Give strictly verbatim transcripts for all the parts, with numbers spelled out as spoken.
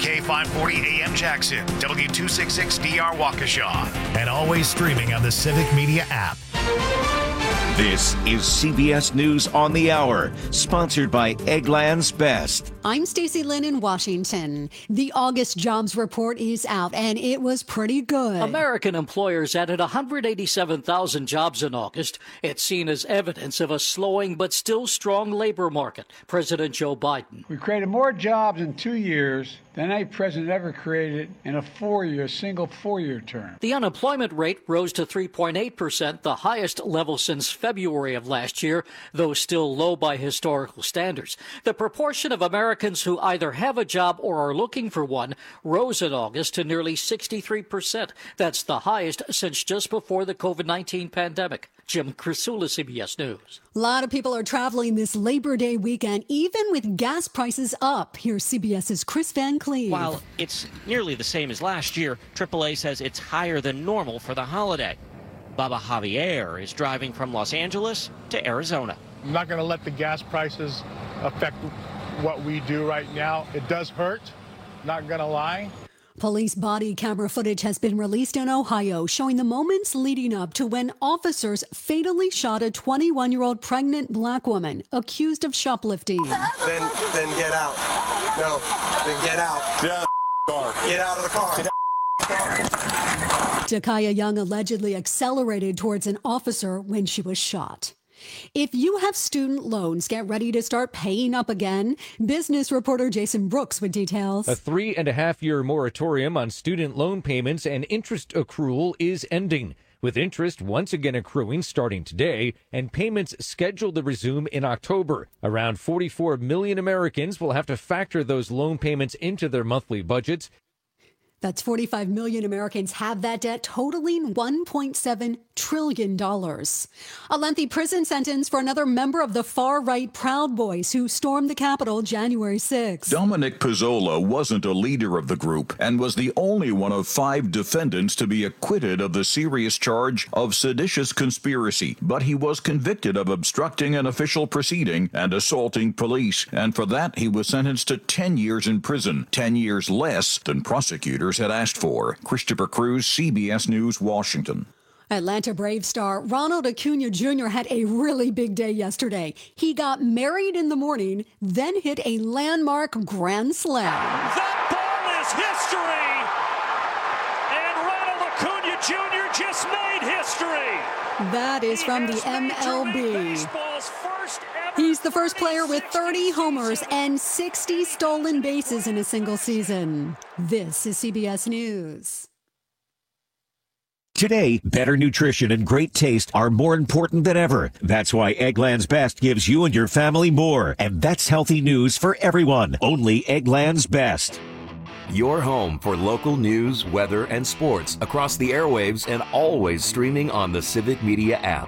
K five forty A M Jackson, W two sixty-six D R Waukesha, and always streaming on the Civic Media app. This is C B S News on the Hour, sponsored by Eggland's Best. I'm Stacey Lynn in Washington. The August jobs report is out, and it was pretty good. American employers added one hundred eighty-seven thousand jobs in August. It's seen as evidence of a slowing but still strong labor market. President Joe Biden. We created more jobs in two years than any president ever created in a four-year, single four-year term. The unemployment rate rose to three point eight percent, the highest level since February of last year, though still low by historical standards. The proportion of Americans who either have a job or are looking for one rose in August to nearly sixty-three percent. That's the highest since just before the COVID nineteen pandemic. Jim Krasula, C B S News. A lot of people are traveling this Labor Day weekend, even with gas prices up. Here's CBS's Chris Van Cleve. While it's nearly the same as last year, triple A says it's higher than normal for the holiday. Baba Javier is driving from Los Angeles to Arizona. I'm not going to let the gas prices affect what we do right now. It does hurt, not going to lie. Police body camera footage has been released in Ohio showing the moments leading up to when officers fatally shot a twenty-one-year-old pregnant black woman accused of shoplifting. Then, then get out. No, then get out. Yeah, car. Get out of the car. Takaya Young allegedly accelerated towards an officer when she was shot. If you have student loans, get ready to start paying up again. Business reporter Jason Brooks with details. A three and a half year moratorium on student loan payments and interest accrual is ending, with interest once again accruing starting today and payments scheduled to resume in October. Around forty-four million Americans will have to factor those loan payments into their monthly budgets. That's forty-five million Americans have that debt, totaling one point seven trillion dollars. A lengthy prison sentence for another member of the far-right Proud Boys who stormed the Capitol January sixth. Dominic Pizzola wasn't a leader of the group and was the only one of five defendants to be acquitted of the serious charge of seditious conspiracy. But he was convicted of obstructing an official proceeding and assaulting police, and for that he was sentenced to ten years in prison, ten years less than prosecutors had asked for. Christopher Cruz, C B S News, Washington. Atlanta Braves star Ronald Acuna Junior had a really big day yesterday. He got married in the morning, then hit a landmark grand slam. That ball is history! And Ronald Acuna Junior just made history! That is from the M L B. He's the first player with thirty homers and sixty stolen bases in a single season. This is C B S News. Today, better nutrition and great taste are more important than ever. That's why Eggland's Best gives you and your family more. And that's healthy news for everyone. Only Eggland's Best. Your home for local news, weather, and sports across the airwaves and always streaming on the Civic Media app.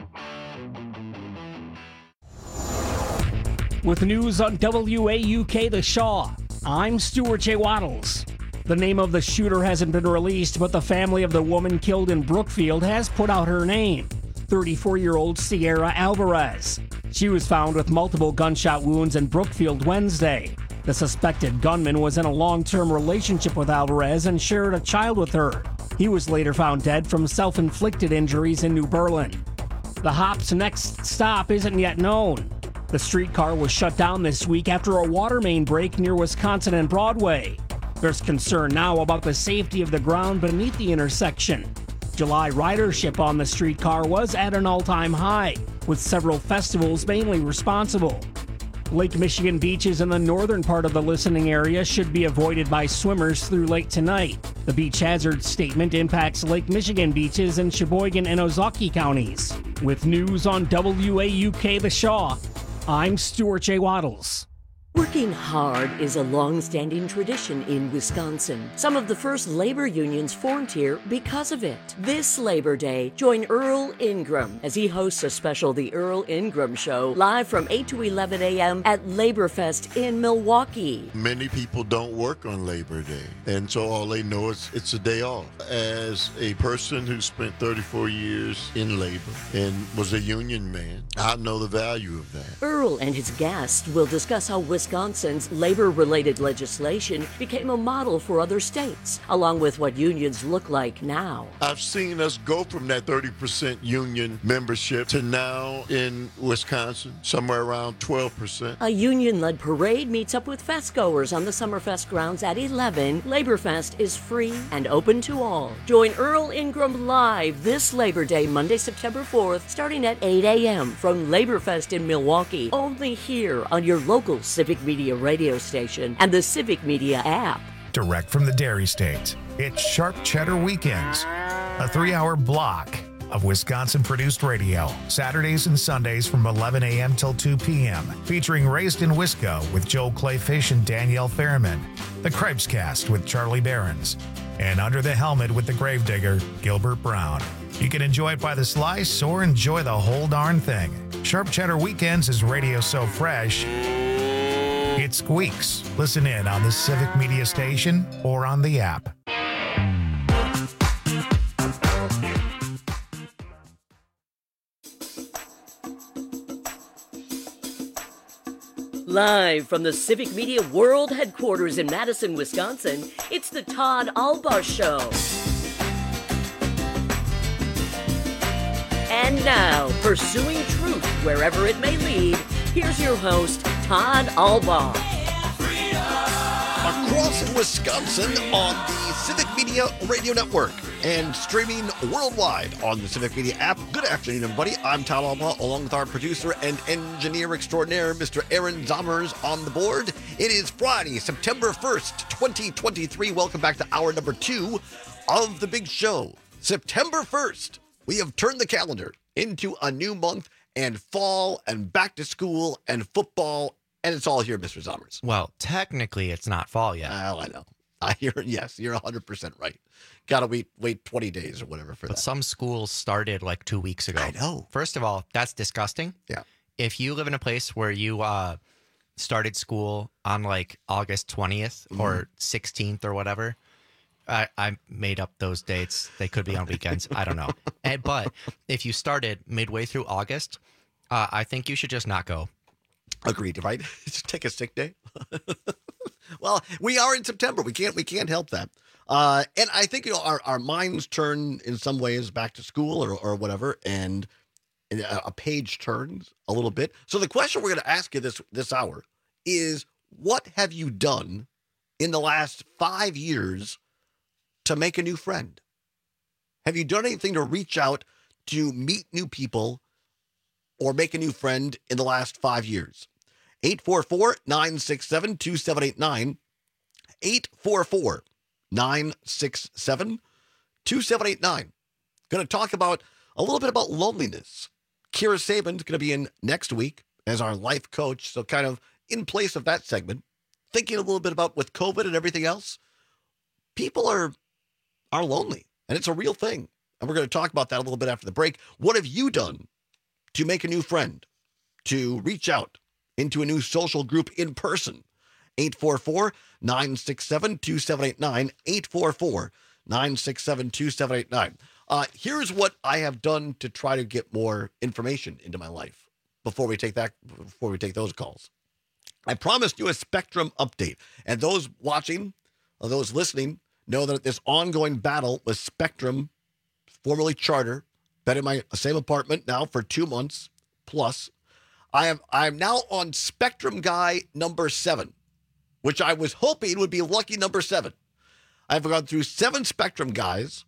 With news on W A U K The Shaw, I'm Stuart J. Waddles. The name of the shooter hasn't been released, but the family of the woman killed in Brookfield has put out her name, thirty-four-year-old Sierra Alvarez. She was found with multiple gunshot wounds in Brookfield Wednesday. The suspected gunman was in a long-term relationship with Alvarez and shared a child with her. He was later found dead from self-inflicted injuries in New Berlin. The Hop's next stop isn't yet known. The streetcar was shut down this week after a water main break near Wisconsin and Broadway. There's concern now about the safety of the ground beneath the intersection. July ridership on the streetcar was at an all-time high, with several festivals mainly responsible. Lake Michigan beaches in the northern part of the listening area should be avoided by swimmers through late tonight. The beach hazard statement impacts Lake Michigan beaches in Sheboygan and Ozaukee counties. With news on W A U K The Shaw, I'm Stuart J. Waddles. Working hard is a long-standing tradition in Wisconsin. Some of the first labor unions formed here because of it. This Labor Day, join Earl Ingram as he hosts a special The Earl Ingram Show live from eight to eleven a.m. at Laborfest in Milwaukee. Many people don't work on Labor Day, and so all they know is it's a day off. As a person who spent thirty-four years in labor and was a union man, I know the value of that. Earl and his guests will discuss how Wisconsin Wisconsin's labor-related legislation became a model for other states, along with what unions look like now. I've seen us go from that thirty percent union membership to now in Wisconsin, somewhere around twelve percent. A union-led parade meets up with festgoers on the Summerfest grounds at eleven. Laborfest is free and open to all. Join Earl Ingram live this Labor Day, Monday, September fourth, starting at eight a.m. from Laborfest in Milwaukee, only here on your local Civic Media radio station and the Civic Media app. Direct from the Dairy State, it's Sharp Cheddar Weekends, a three-hour block of Wisconsin-produced radio, Saturdays and Sundays from eleven a.m. till two p.m., featuring Raised in Wisco with Joe Clayfish and Danielle Ferriman, The Cripescast with Charlie Behrens, and Under the Helmet with the Gravedigger, Gilbert Brown. You can enjoy it by the slice or enjoy the whole darn thing. Sharp Cheddar Weekends is radio so fresh, it squeaks. Listen in on the Civic Media Station or on the app. Live from the Civic Media World Headquarters in Madison, Wisconsin, it's the Todd Albaugh Show. And now, pursuing truth wherever it may lead, here's your host, Todd Albaugh. Across Wisconsin on the Civic Media Radio Network and streaming worldwide on the Civic Media app. Good afternoon, everybody. I'm Todd Albaugh, along with our producer and engineer extraordinaire, Mister Aaron Zommers, on the board. It is Friday, September first, twenty twenty-three. Welcome back to hour number two of the big show. September first, we have turned the calendar into a new month and fall and back to school and football, and it's all here, Mister Zommers. Well, technically, it's not fall yet. Oh, I know. I hear, yes, you're one hundred percent right. Got to wait wait twenty days or whatever for but that. Some schools started like two weeks ago. I know. First of all, that's disgusting. Yeah. If you live in a place where you uh, started school on like August twentieth mm-hmm. or sixteenth or whatever, I, I made up those dates. They could be on weekends. I don't know. And, but if you started midway through August, uh, I think you should just not go. Agreed, right? Just take a sick day. Well, we are in September. We can't we can't help that. Uh, and I think, you know, our, our minds turn in some ways back to school or, or whatever, and, and a page turns a little bit. So the question we're going to ask you this this hour is, what have you done in the last five years to make a new friend? Have you done anything to reach out to meet new people or make a new friend in the last five years? eight four four, nine six seven, two seven eight nine. eight four four, nine six seven, two seven eight nine. Going to talk about a little bit about loneliness. Kira Sabin's going to be in next week as our life coach. So kind of in place of that segment, thinking a little bit about with COVID and everything else, people are are lonely, and it's a real thing. And we're going to talk about that a little bit after the break. What have you done to make a new friend, to reach out into a new social group in person? eight four four, nine six seven, two seven eight nine, eight four four, nine six seven, two seven eight nine. Uh, here's what I have done to try to get more information into my life before we take that, before we take those calls. I promised you a Spectrum update, and those watching, or those listening, know that this ongoing battle with Spectrum, formerly Charter, been in my same apartment now for two months plus. I am I'm now on Spectrum guy number seven, which I was hoping would be lucky number seven. I've gone through seven Spectrum guys.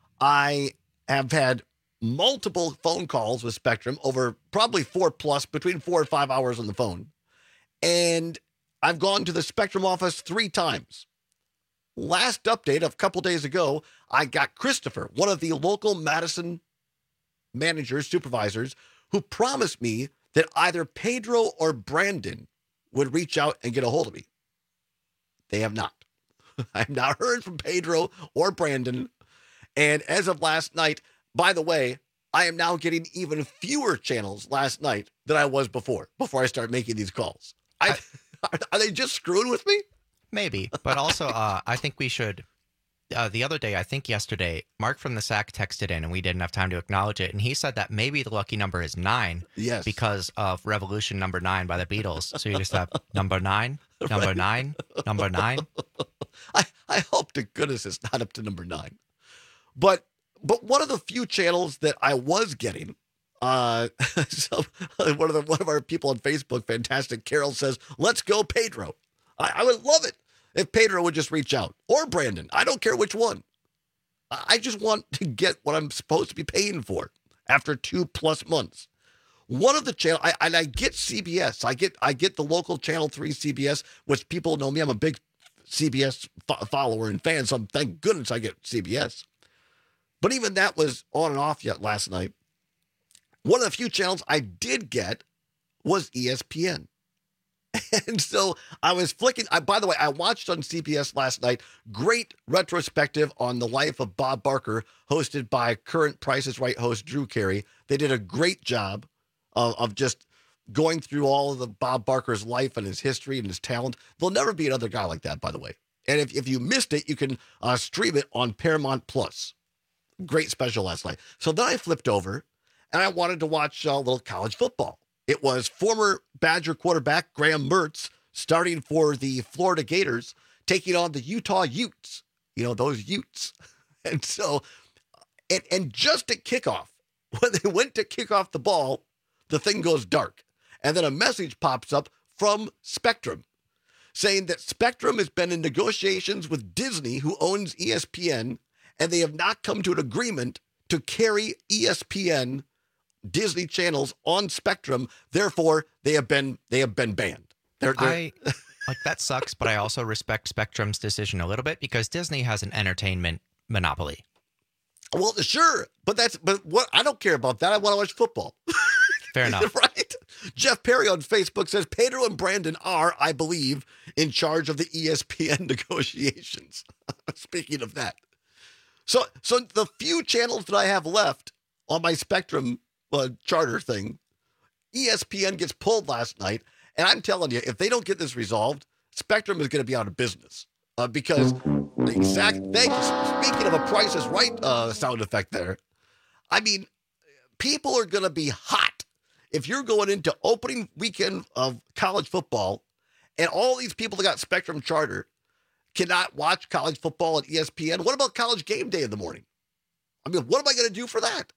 I have had multiple phone calls with Spectrum over probably four plus, between four and five hours on the phone. And I've gone to the Spectrum office three times. Last update of a couple days ago, I got Christopher, one of the local Madison managers, supervisors, who promised me that either Pedro or Brandon would reach out and get a hold of me. They have not. I have not heard from Pedro or Brandon. And as of last night, by the way, I am now getting even fewer channels last night than I was before, before I start making these calls. I, I, are they just screwing with me? Maybe. But also, uh, I think we should Uh, the other day, I think yesterday, Mark from the S A C texted in, and we didn't have time to acknowledge it. And he said that maybe the lucky number is nine. Yes. Because of Revolution Number Nine by the Beatles. So you just have number nine, number right. nine, number nine. I, I hope to goodness it's not up to number nine. But but one of the few channels that I was getting, uh, so one of the one of our people on Facebook, Fantastic Carol, says, "Let's go, Pedro." I, I would love it if Pedro would just reach out, or Brandon. I don't care which one. I just want to get what I'm supposed to be paying for after two plus months. One of the channel, I, and I get C B S. I get I get the local Channel three C B S, which people know me. I'm a big C B S fo- follower and fan, so thank goodness I get C B S. But even that was on and off yet last night. One of the few channels I did get was E S P N. And so I was flicking. I, by the way, I watched on C B S last night, great retrospective on the life of Bob Barker, hosted by current Price is Right host Drew Carey. They did a great job of, of just going through all of the Bob Barker's life and his history and his talent. There'll never be another guy like that, by the way. And if, if you missed it, you can uh, stream it on Paramount Plus. Great special last night. So then I flipped over and I wanted to watch a little college football. It was former Badger quarterback Graham Mertz starting for the Florida Gators, taking on the Utah Utes. You know, those Utes. And so, and, and just at kickoff, when they went to kick off the ball, the thing goes dark. And then a message pops up from Spectrum saying that Spectrum has been in negotiations with Disney, who owns E S P N, and they have not come to an agreement to carry E S P N Disney channels on Spectrum. Therefore, they have been they have been banned. They're, they're... I like that sucks, but I also respect Spectrum's decision a little bit because Disney has an entertainment monopoly. Well, sure, but that's but what I don't care about that. I want to watch football. Fair enough, right? Jeff Perry on Facebook says Pedro and Brandon are, I believe, in charge of the E S P N negotiations. Speaking of that, so so the few channels that I have left on my Spectrum Uh, charter thing, E S P N gets pulled last night, and I'm telling you, if they don't get this resolved, Spectrum is going to be out of business uh, because the exact thank you. Speaking of a Price is Right uh, sound effect there, I mean, people are going to be hot if you're going into opening weekend of college football, and all these people that got Spectrum charter cannot watch college football on E S P N. What about College Game Day in the morning? I mean, what am I going to do for that?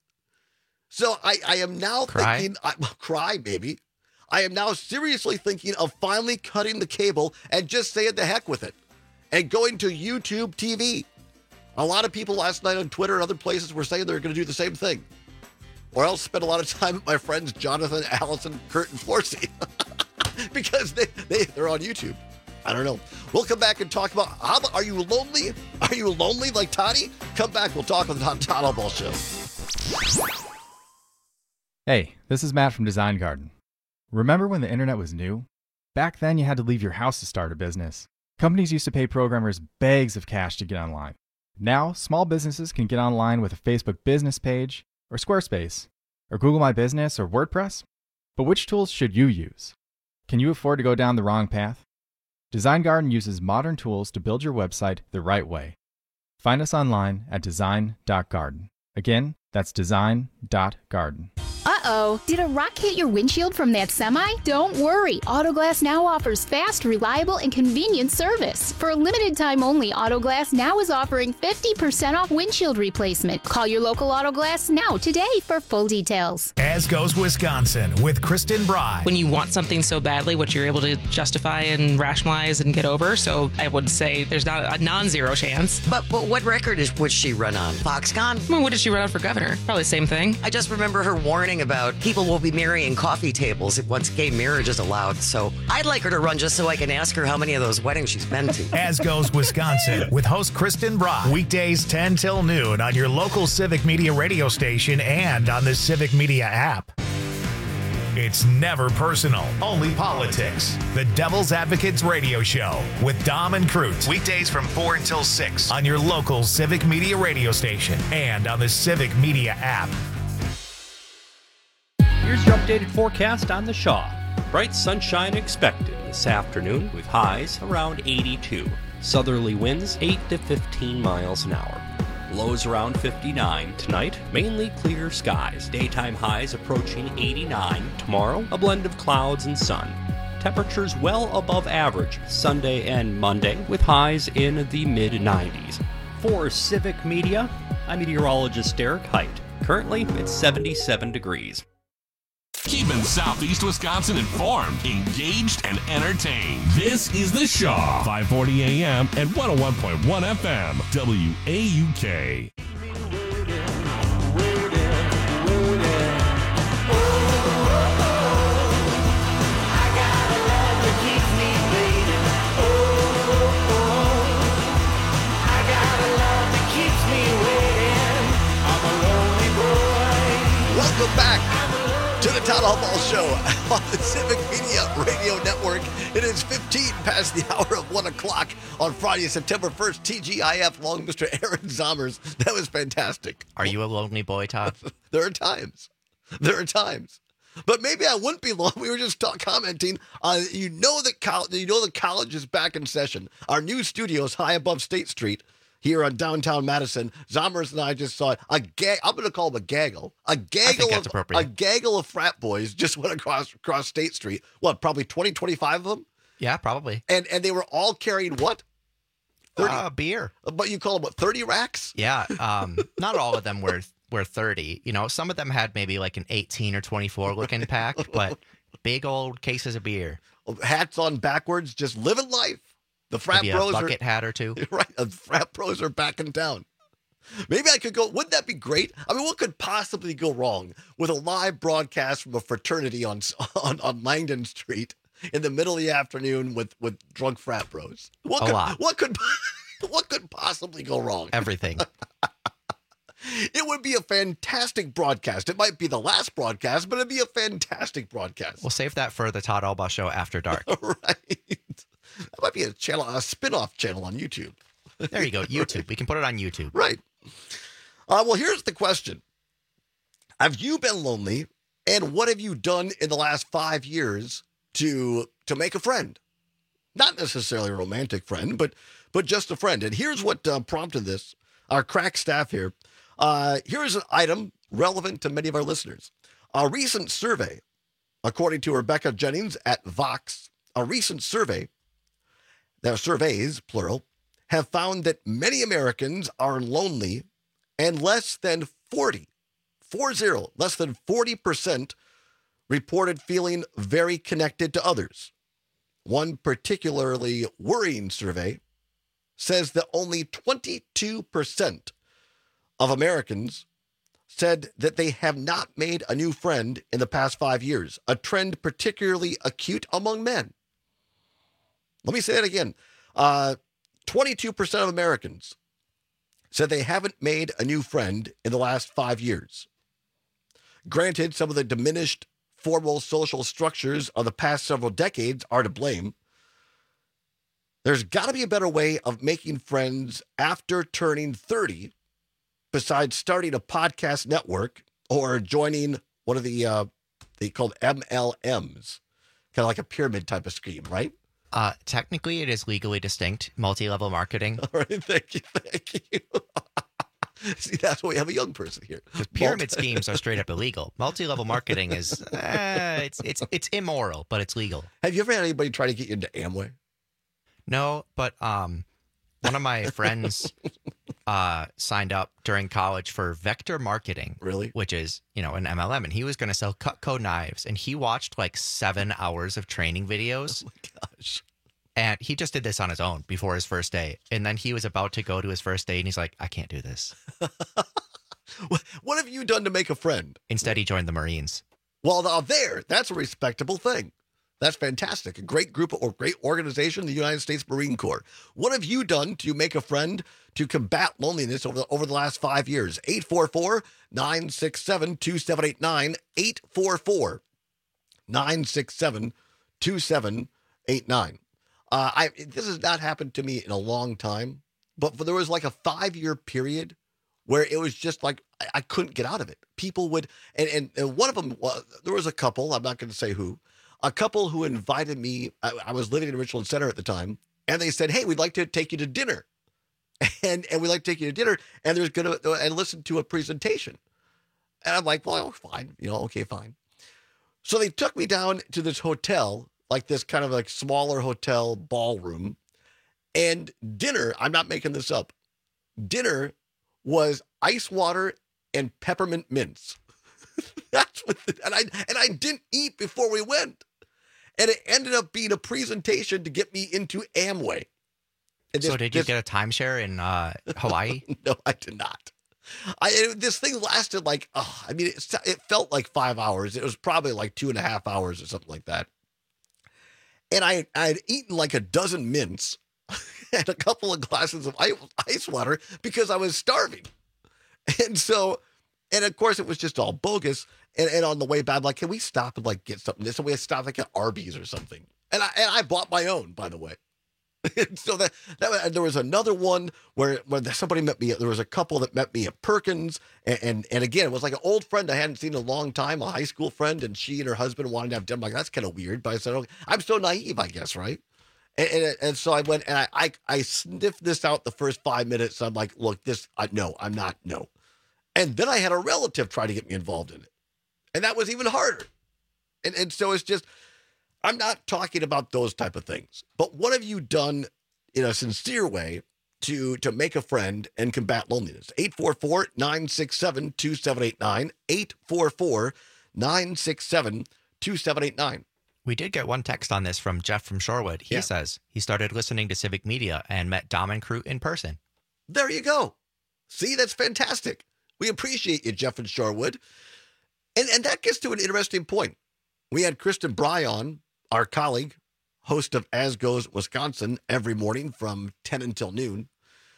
So I, I am now cry. thinking, I, well, cry, baby. I am now seriously thinking of finally cutting the cable and just saying the heck with it and going to YouTube T V. A lot of people last night on Twitter and other places were saying they're going to do the same thing. Or else spend a lot of time with my friends Jonathan, Allison, Kurt, and Forsey because they, they, they're on YouTube. I don't know. We'll come back and talk about, how about, are you lonely? Are you lonely like Toddy? Come back. We'll talk on the Todd Ball Show. Hey, this is Matt from Design Garden. Remember when the internet was new? Back then, you had to leave your house to start a business. Companies used to pay programmers bags of cash to get online. Now, small businesses can get online with a Facebook business page, or Squarespace, or Google My Business, or WordPress. But which tools should you use? Can you afford to go down the wrong path? Design Garden uses modern tools to build your website the right way. Find us online at design dot garden. Again, that's design dot garden. Uh-oh, did a rock hit your windshield from that semi? Don't worry, Autoglass Now offers fast, reliable, and convenient service. For a limited time only, Autoglass Now is offering fifty percent off windshield replacement. Call your local Autoglass Now today for full details. As goes Wisconsin with Kristen Bry. When you want something so badly, what you're able to justify and rationalize and get over, so I would say there's not a non-zero chance. But but what record is would she run on? Foxconn? Well, what did she run on for governor? Probably the same thing. I just remember her warning about people will be marrying coffee tables once gay marriage is allowed. So I'd like her to run just so I can ask her how many of those weddings she's been to. As goes Wisconsin with host Kristen Bry. Weekdays ten till noon on your local Civic Media radio station and on the Civic Media app. It's never personal, only politics. The Devil's Advocates Radio Show with Dom and Cruz. Weekdays from four until six on your local Civic Media radio station and on the Civic Media app. Here's your updated forecast on the Shaw. Bright sunshine expected this afternoon with highs around eighty-two. Southerly winds eight to fifteen miles an hour. Lows around fifty-nine. Tonight, mainly clear skies. Daytime highs approaching eighty-nine. Tomorrow, a blend of clouds and sun. Temperatures well above average Sunday and Monday, with highs in the mid nineties. For Civic Media, I'm meteorologist Derek Height. Currently, it's seventy-seven degrees. Keeping Southeast Wisconsin informed, engaged, and entertained. This is The Shaw, five forty A M and one oh one point one F M, W A U K. Welcome back to the Todd Hall Show on the Civic Media Radio Network. It is fifteen past the hour of one o'clock on Friday, September first. T G I F, along Mister Aaron Zommers. That was fantastic. Are you a lonely boy, Todd? There are times. There are times. But maybe I wouldn't be long. We were just talk, commenting. Uh, you know that col- you know the college is back in session. Our new studios high above State Street here on downtown Madison. Zommers and I just saw a gag. I'm going to call them a gaggle. A gaggle of a gaggle of frat boys just went across across State Street. What? Probably twenty, twenty-five of them. Yeah, probably. And and they were all carrying what? thirty Uh, beer. But you call them what? thirty racks? Yeah. Um, not all of them were were thirty. You know, some of them had maybe like an eighteen or twenty-four looking pack, but big old cases of beer. Hats on backwards, just living life. The frat maybe bros a bucket are, hat or two. Right. The frat bros are back in town. Maybe I could go. Wouldn't that be great? I mean, what could possibly go wrong with a live broadcast from a fraternity on on, on Langdon Street in the middle of the afternoon with, with drunk frat bros? What a could, lot. What could what could possibly go wrong? Everything. It would be a fantastic broadcast. It might be the last broadcast, but it'd be a fantastic broadcast. We'll save that for the Todd Albaugh Show after dark. Right. That might be a channel, a spin-off channel on YouTube. There you go, YouTube. We can put it on YouTube. Right. Uh, well, here's the question. Have you been lonely, and what have you done in the last five years to to make a friend? Not necessarily a romantic friend, but but just a friend. And here's what uh, prompted this. Our crack staff here. Uh, here's an item relevant to many of our listeners. A recent survey, according to Rebecca Jennings at Vox, a recent survey, their surveys, plural, have found that many Americans are lonely, and less than forty, four zero, less than forty percent reported feeling very connected to others. One particularly worrying survey says that only twenty-two percent of Americans said that they have not made a new friend in the past five years, a trend particularly acute among men. Let me say that again. Uh, twenty-two percent of Americans said they haven't made a new friend in the last five years. Granted, some of the diminished formal social structures of the past several decades are to blame. There's got to be a better way of making friends after turning thirty, besides starting a podcast network or joining one of the, uh, they called M L Ms, kind of like a pyramid type of scheme, right? Uh, technically, it is legally distinct, multi-level marketing. All right, thank you, thank you. See, that's why we have a young person here. Because pyramid Multi- schemes are straight up illegal. Multi-level marketing is, uh, it's it's it's immoral, but it's legal. Have you ever had anybody try to get you into Amway? No, but um, one of my friends uh, signed up during college for Vector Marketing. Really? Which is, you know, an M L M. And he was going to sell Cutco knives. And he watched like seven hours of training videos. Oh, my gosh. And he just did this on his own before his first day. And then he was about to go to his first day. And he's like, I can't do this. What have you done to make a friend? Instead, he joined the Marines. Well, now there, that's a respectable thing. That's fantastic. A great group or great organization, the United States Marine Corps. What have you done to make a friend to combat loneliness over the, over the last five years? eight four four, nine six seven, two seven eight nine, eight four four, nine six seven, two seven eight nine. Uh, I this has not happened to me in a long time, but for, there was like a five-year period where it was just like I, I couldn't get out of it. People would, and, and, and one of them, was, there was a couple, I'm not going to say who, a couple who invited me, I, I was living in Richland Center at the time, and they said, hey, we'd like to take you to dinner. And and we'd like to take you to dinner, and there's going to, and listen to a presentation. And I'm like, well, fine. You know, okay, fine. So they took me down to this hotel, like this kind of like smaller hotel ballroom. And dinner, I'm not making this up, dinner was ice water and peppermint mints. That's what, the, and I and I didn't eat before we went. And it ended up being a presentation to get me into Amway. And so this, did you this, get a timeshare in uh, Hawaii? No, I did not. I it, this thing lasted like, oh, I mean, it, it felt like five hours. It was probably like two and a half hours or something like that. And I I had eaten like a dozen mints and a couple of glasses of ice water because I was starving. And so, and of course, it was just all bogus. And, and on the way back, I'm like, can we stop and like get something? So we stopped like at Arby's or something. And I and I bought my own, by the way. And so that, that and there was another one where where somebody met me. There was a couple that met me at Perkins, and and, and again, it was like an old friend I hadn't seen in a long time, a high school friend, and she and her husband wanted to have dinner. I'm like, that's kind of weird, but I said, okay, I'm so naive, I guess, right? And, and and so I went and I I, I sniffed this out the first five minutes. I'm like, look, this I, no, I'm not no. And then I had a relative try to get me involved in it, and that was even harder. And and so it's just. I'm not talking about those type of things, but what have you done in a sincere way to, to make a friend and combat loneliness? eight four four, nine six seven, two seven eight nine, eight four four, nine six seven, two seven eight nine. We did get one text on this from Jeff from Shorewood. He yeah. says he started listening to Civic Media and met Dom and Crute in person. There you go. See, that's fantastic. We appreciate you, Jeff and Shorewood. And, and that gets to an interesting point. We had Kristen Bry on, our colleague, host of As Goes Wisconsin, every morning from ten until noon.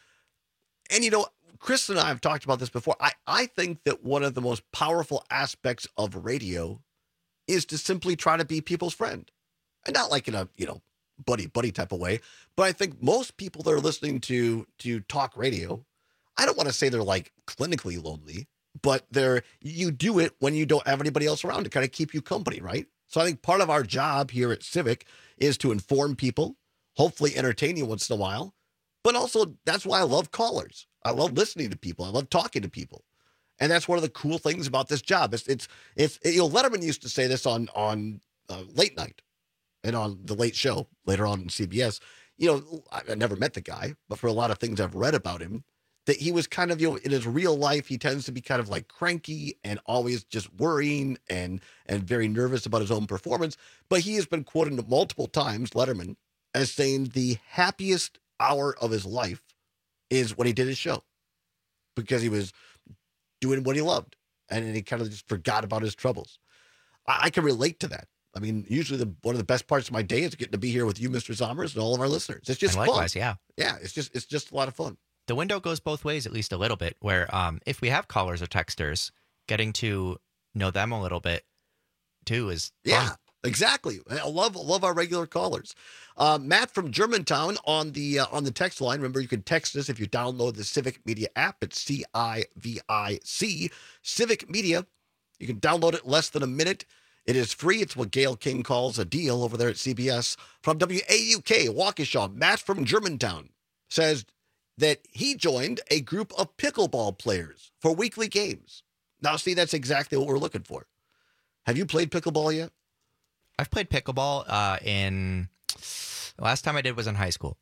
And, you know, Chris and I have talked about this before. I, I think that one of the most powerful aspects of radio is to simply try to be people's friend. And not like in a, you know, buddy-buddy type of way. But I think most people that are listening to, to talk radio, I don't want to say they're like clinically lonely, but they're you do it when you don't have anybody else around to kind of keep you company, right? So I think part of our job here at Civic is to inform people, hopefully entertain you once in a while, but also that's why I love callers. I love listening to people. I love talking to people. And that's one of the cool things about this job. It's, it's, it's you know, Letterman used to say this on, on uh, late night and on the late show later on in C B S. You know, I, I never met the guy, but for a lot of things I've read about him, that he was kind of, you know, in his real life, he tends to be kind of like cranky and always just worrying and and very nervous about his own performance. But he has been quoted multiple times, Letterman, as saying the happiest hour of his life is when he did his show because he was doing what he loved and he kind of just forgot about his troubles. I, I can relate to that. I mean, usually the one of the best parts of my day is getting to be here with you, Mister Zommers, and all of our listeners. It's just and likewise, fun. yeah. Yeah, it's just it's just a lot of fun. The window goes both ways, at least a little bit, where um, if we have callers or texters, getting to know them a little bit, too, is fun. Yeah, exactly. I love love our regular callers. Uh, Matt from Germantown on the uh, on the text line. Remember, you can text us if you download the Civic Media app. It's C I V I C, Civic Media. You can download it in less than a minute. It is free. It's what Gail King calls a deal over there at C B S. From W A U K, Waukesha, Matt from Germantown says that he joined a group of pickleball players for weekly games. Now, see, that's exactly what we're looking for. Have you played pickleball yet? I've played pickleball uh, in, the last time I did was in high school.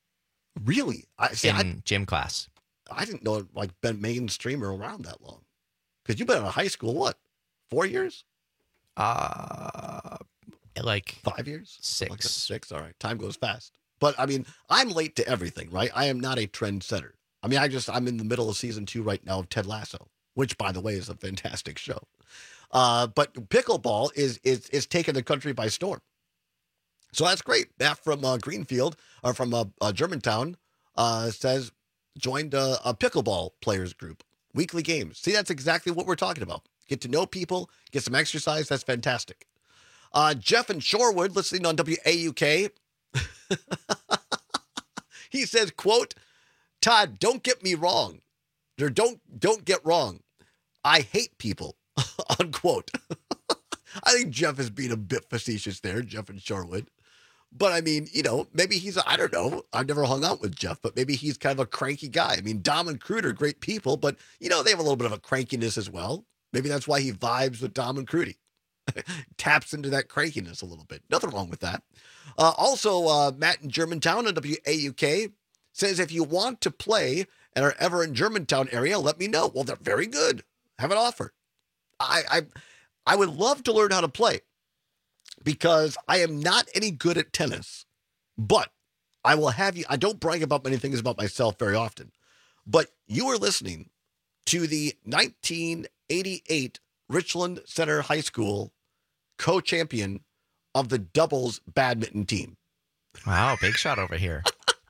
Really? I see. In I, gym class. I didn't know it like been mainstream or around that long. Because you've been in high school, what, four years? Uh, like five years? Six. Like six, all right. Time goes fast. But, I mean, I'm late to everything, right? I am not a trendsetter. I mean, I just, I'm in the middle of season two right now of Ted Lasso, which, by the way, is a fantastic show. Uh, but pickleball is, is, is taking the country by storm. So that's great. Matt from uh, Greenfield, or from uh, uh, Germantown, uh, says, joined a, a pickleball players group. Weekly games. See, that's exactly what we're talking about. Get to know people, get some exercise. That's fantastic. Uh, Jeff in Shorewood, listening on W A U K. He says, quote, Todd, don't get me wrong. Or don't don't get wrong. I hate people, unquote. I think Jeff is being a bit facetious there, Jeff in Shorewood. But I mean, you know, maybe he's, I don't know. I've never hung out with Jeff, but maybe he's kind of a cranky guy. I mean, Dom and Crude are great people, but, you know, they have a little bit of a crankiness as well. Maybe that's why he vibes with Dom and Crudy. Taps into that crankiness a little bit. Nothing wrong with that. Uh, also, uh, Matt in Germantown on W A U K says, if you want to play and are ever in Germantown area, let me know. Well, they're very good. Have an offer. I, I, I would love to learn how to play because I am not any good at tennis, but I will have you. I don't brag about many things about myself very often, but you are listening to the nineteen eighty-eight Richland Center High School co-champion of the doubles badminton team. Wow, big shot over here.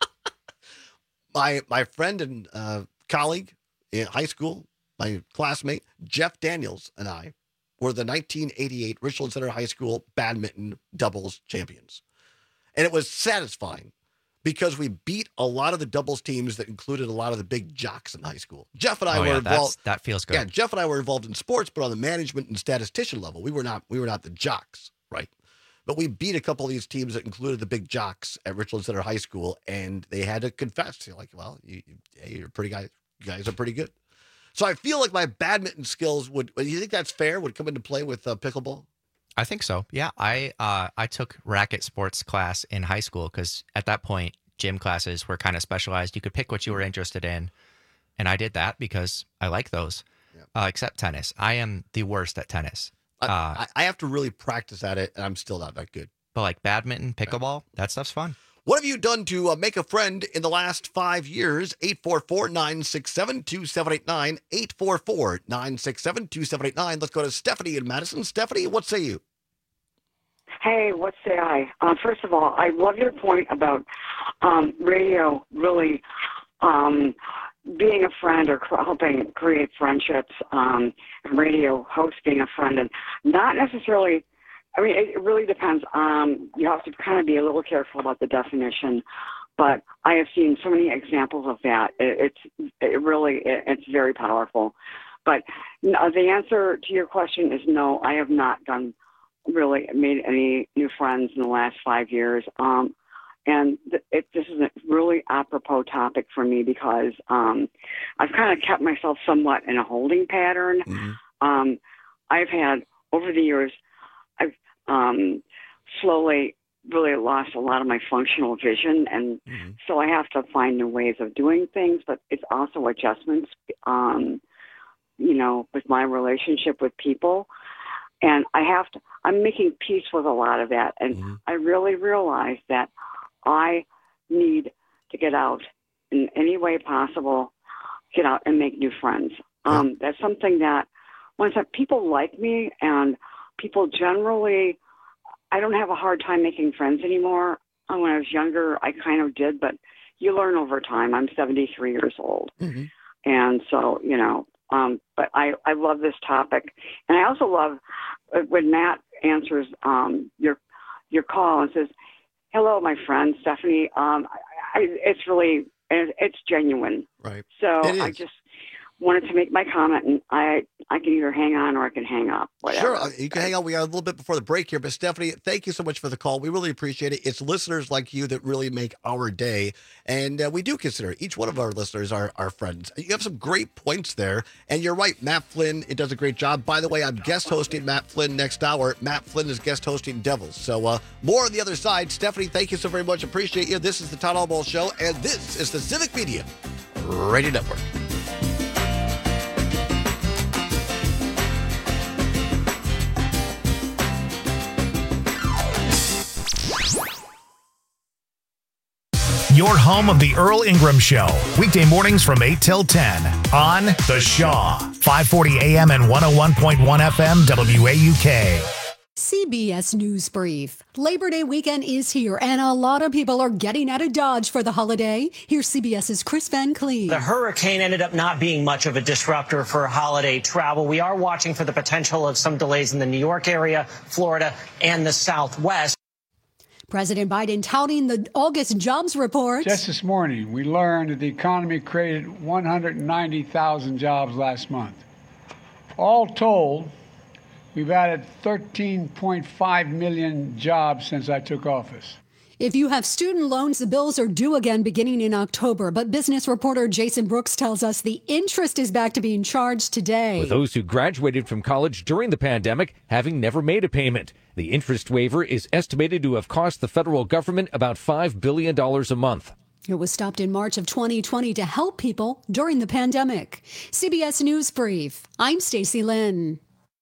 my my friend and uh, colleague in high school, my classmate, Jeff Daniels, and I were the nineteen eighty-eight Richland Center High School badminton doubles champions. And it was satisfying because we beat a lot of the doubles teams that included a lot of the big jocks in high school. Jeff and I oh, were yeah, involved. That feels good. Yeah, Jeff and I were involved in sports, but on the management and statistician level, we were not we were not the jocks, right? But we beat a couple of these teams that included the big jocks at Richland Center High School, and they had to confess. You're like, well, you, you, hey, you're pretty guys. You guys are pretty good. So I feel like my badminton skills would. Do you think that's fair? Would come into play with uh, pickleball? I think so. Yeah, I uh, I took racket sports class in high school because at that point, gym classes were kind of specialized. You could pick what you were interested in, and I did that because I like those. Yeah. Uh, except tennis, I am the worst at tennis. I, Uh, I have to really practice at it, and I'm still not that good. But like badminton, pickleball, that stuff's fun. What have you done to uh, make a friend in the last five years? eight four four, nine six seven, two seven eight nine. eight four four, nine six seven, two seven eight nine. Let's go to Stephanie in Madison. Stephanie, what say you? Hey, what say I? Uh, first of all, I love your point about um, radio really um, being a friend or cr- helping create friendships, um, and radio host being a friend, and not necessarily, I mean, it, it really depends. Um, you have to kind of be a little careful about the definition, but I have seen so many examples of that. It, it's it really, it, it's very powerful. But no, the answer to your question is no, I have not done really made any new friends in the last five years. Um, and th- it, this is a really apropos topic for me because um, I've kind of kept myself somewhat in a holding pattern. Mm-hmm. Um, I've had, over the years, I've um, slowly really lost a lot of my functional vision. And mm-hmm. so I have to find new ways of doing things, but it's also adjustments, um, you know, with my relationship with people. And I have to, I'm making peace with a lot of that. And mm-hmm. I really realize that I need to get out in any way possible, get out and make new friends. Yeah. Um, that's something that once I, people like me and people generally, I don't have a hard time making friends anymore. Uh, When I was younger, I kind of did, but you learn over time. I'm seventy-three years old. Mm-hmm. And so, you know, Um, but I, I love this topic. And I also love when Matt answers um, your your call and says, hello, my friend, Stephanie. Um, I, I, it's really, it's genuine. Right. So It I is. just wanted to make my comment, and I, I can either hang on or I can hang up. Whatever. Sure, uh, you can hang on. We got a little bit before the break here, but Stephanie, thank you so much for the call. We really appreciate it. It's listeners like you that really make our day, and uh, we do consider each one of our listeners our, our friends. You have some great points there, and you're right, Matt Flynn, it does a great job. By the way, I'm guest hosting Matt Flynn next hour. Matt Flynn is guest hosting Devils, so uh, more on the other side. Stephanie, thank you so very much. Appreciate you. This is the Town Hall Ball Show, and this is the Civic Media Radio Network. Your home of the Earl Ingram Show. Weekday mornings from eight till ten on The Shaw. five forty A M and one oh one point one F M W A U K. C B S News Brief. Labor Day weekend is here, and a lot of people are getting out of Dodge for the holiday. Here's CBS's Chris Van Cleave. The hurricane ended up not being much of a disruptor for holiday travel. We are watching for the potential of some delays in the New York area, Florida, and the Southwest. President Biden touting the August jobs report. Just this morning, we learned that the economy created one hundred ninety thousand jobs last month. All told, we've added thirteen point five million jobs since I took office. If you have student loans, the bills are due again beginning in October. But business reporter Jason Brooks tells us the interest is back to being charged today. With those who graduated from college during the pandemic having never made a payment, the interest waiver is estimated to have cost the federal government about five billion dollars a month. It was stopped in March of twenty twenty to help people during the pandemic. C B S News Brief. I'm Stacey Lynn.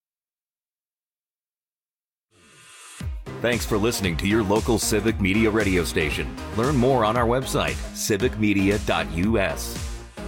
Thanks for listening to your local Civic Media radio station. Learn more on our website, civic media dot u s.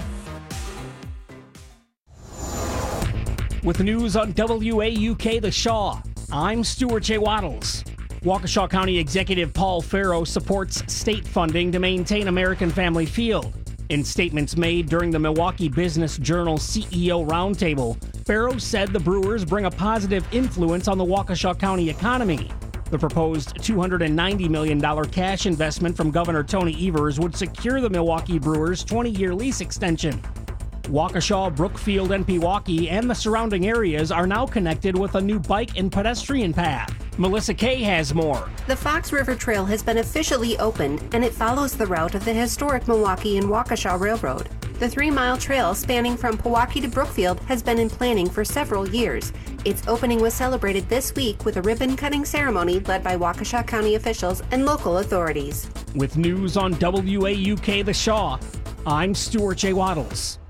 With news on W A U K The Shaw, I'm Stuart J. Waddles. Waukesha County Executive Paul Farrow supports state funding to maintain American Family Field. In statements made during the Milwaukee Business Journal C E O Roundtable, Farrow said the Brewers bring a positive influence on the Waukesha County economy. The proposed two hundred ninety million dollars cash investment from Governor Tony Evers would secure the Milwaukee Brewers' twenty-year lease extension. Waukesha, Brookfield, and Pewaukee and the surrounding areas are now connected with a new bike and pedestrian path. Melissa Kay has more. The Fox River Trail has been officially opened, and it follows the route of the historic Milwaukee and Waukesha Railroad. The three-mile trail spanning from Pewaukee to Brookfield has been in planning for several years. Its opening was celebrated this week with a ribbon-cutting ceremony led by Waukesha County officials and local authorities. With news on W A U K The Shaw, I'm Stuart J. Waddles.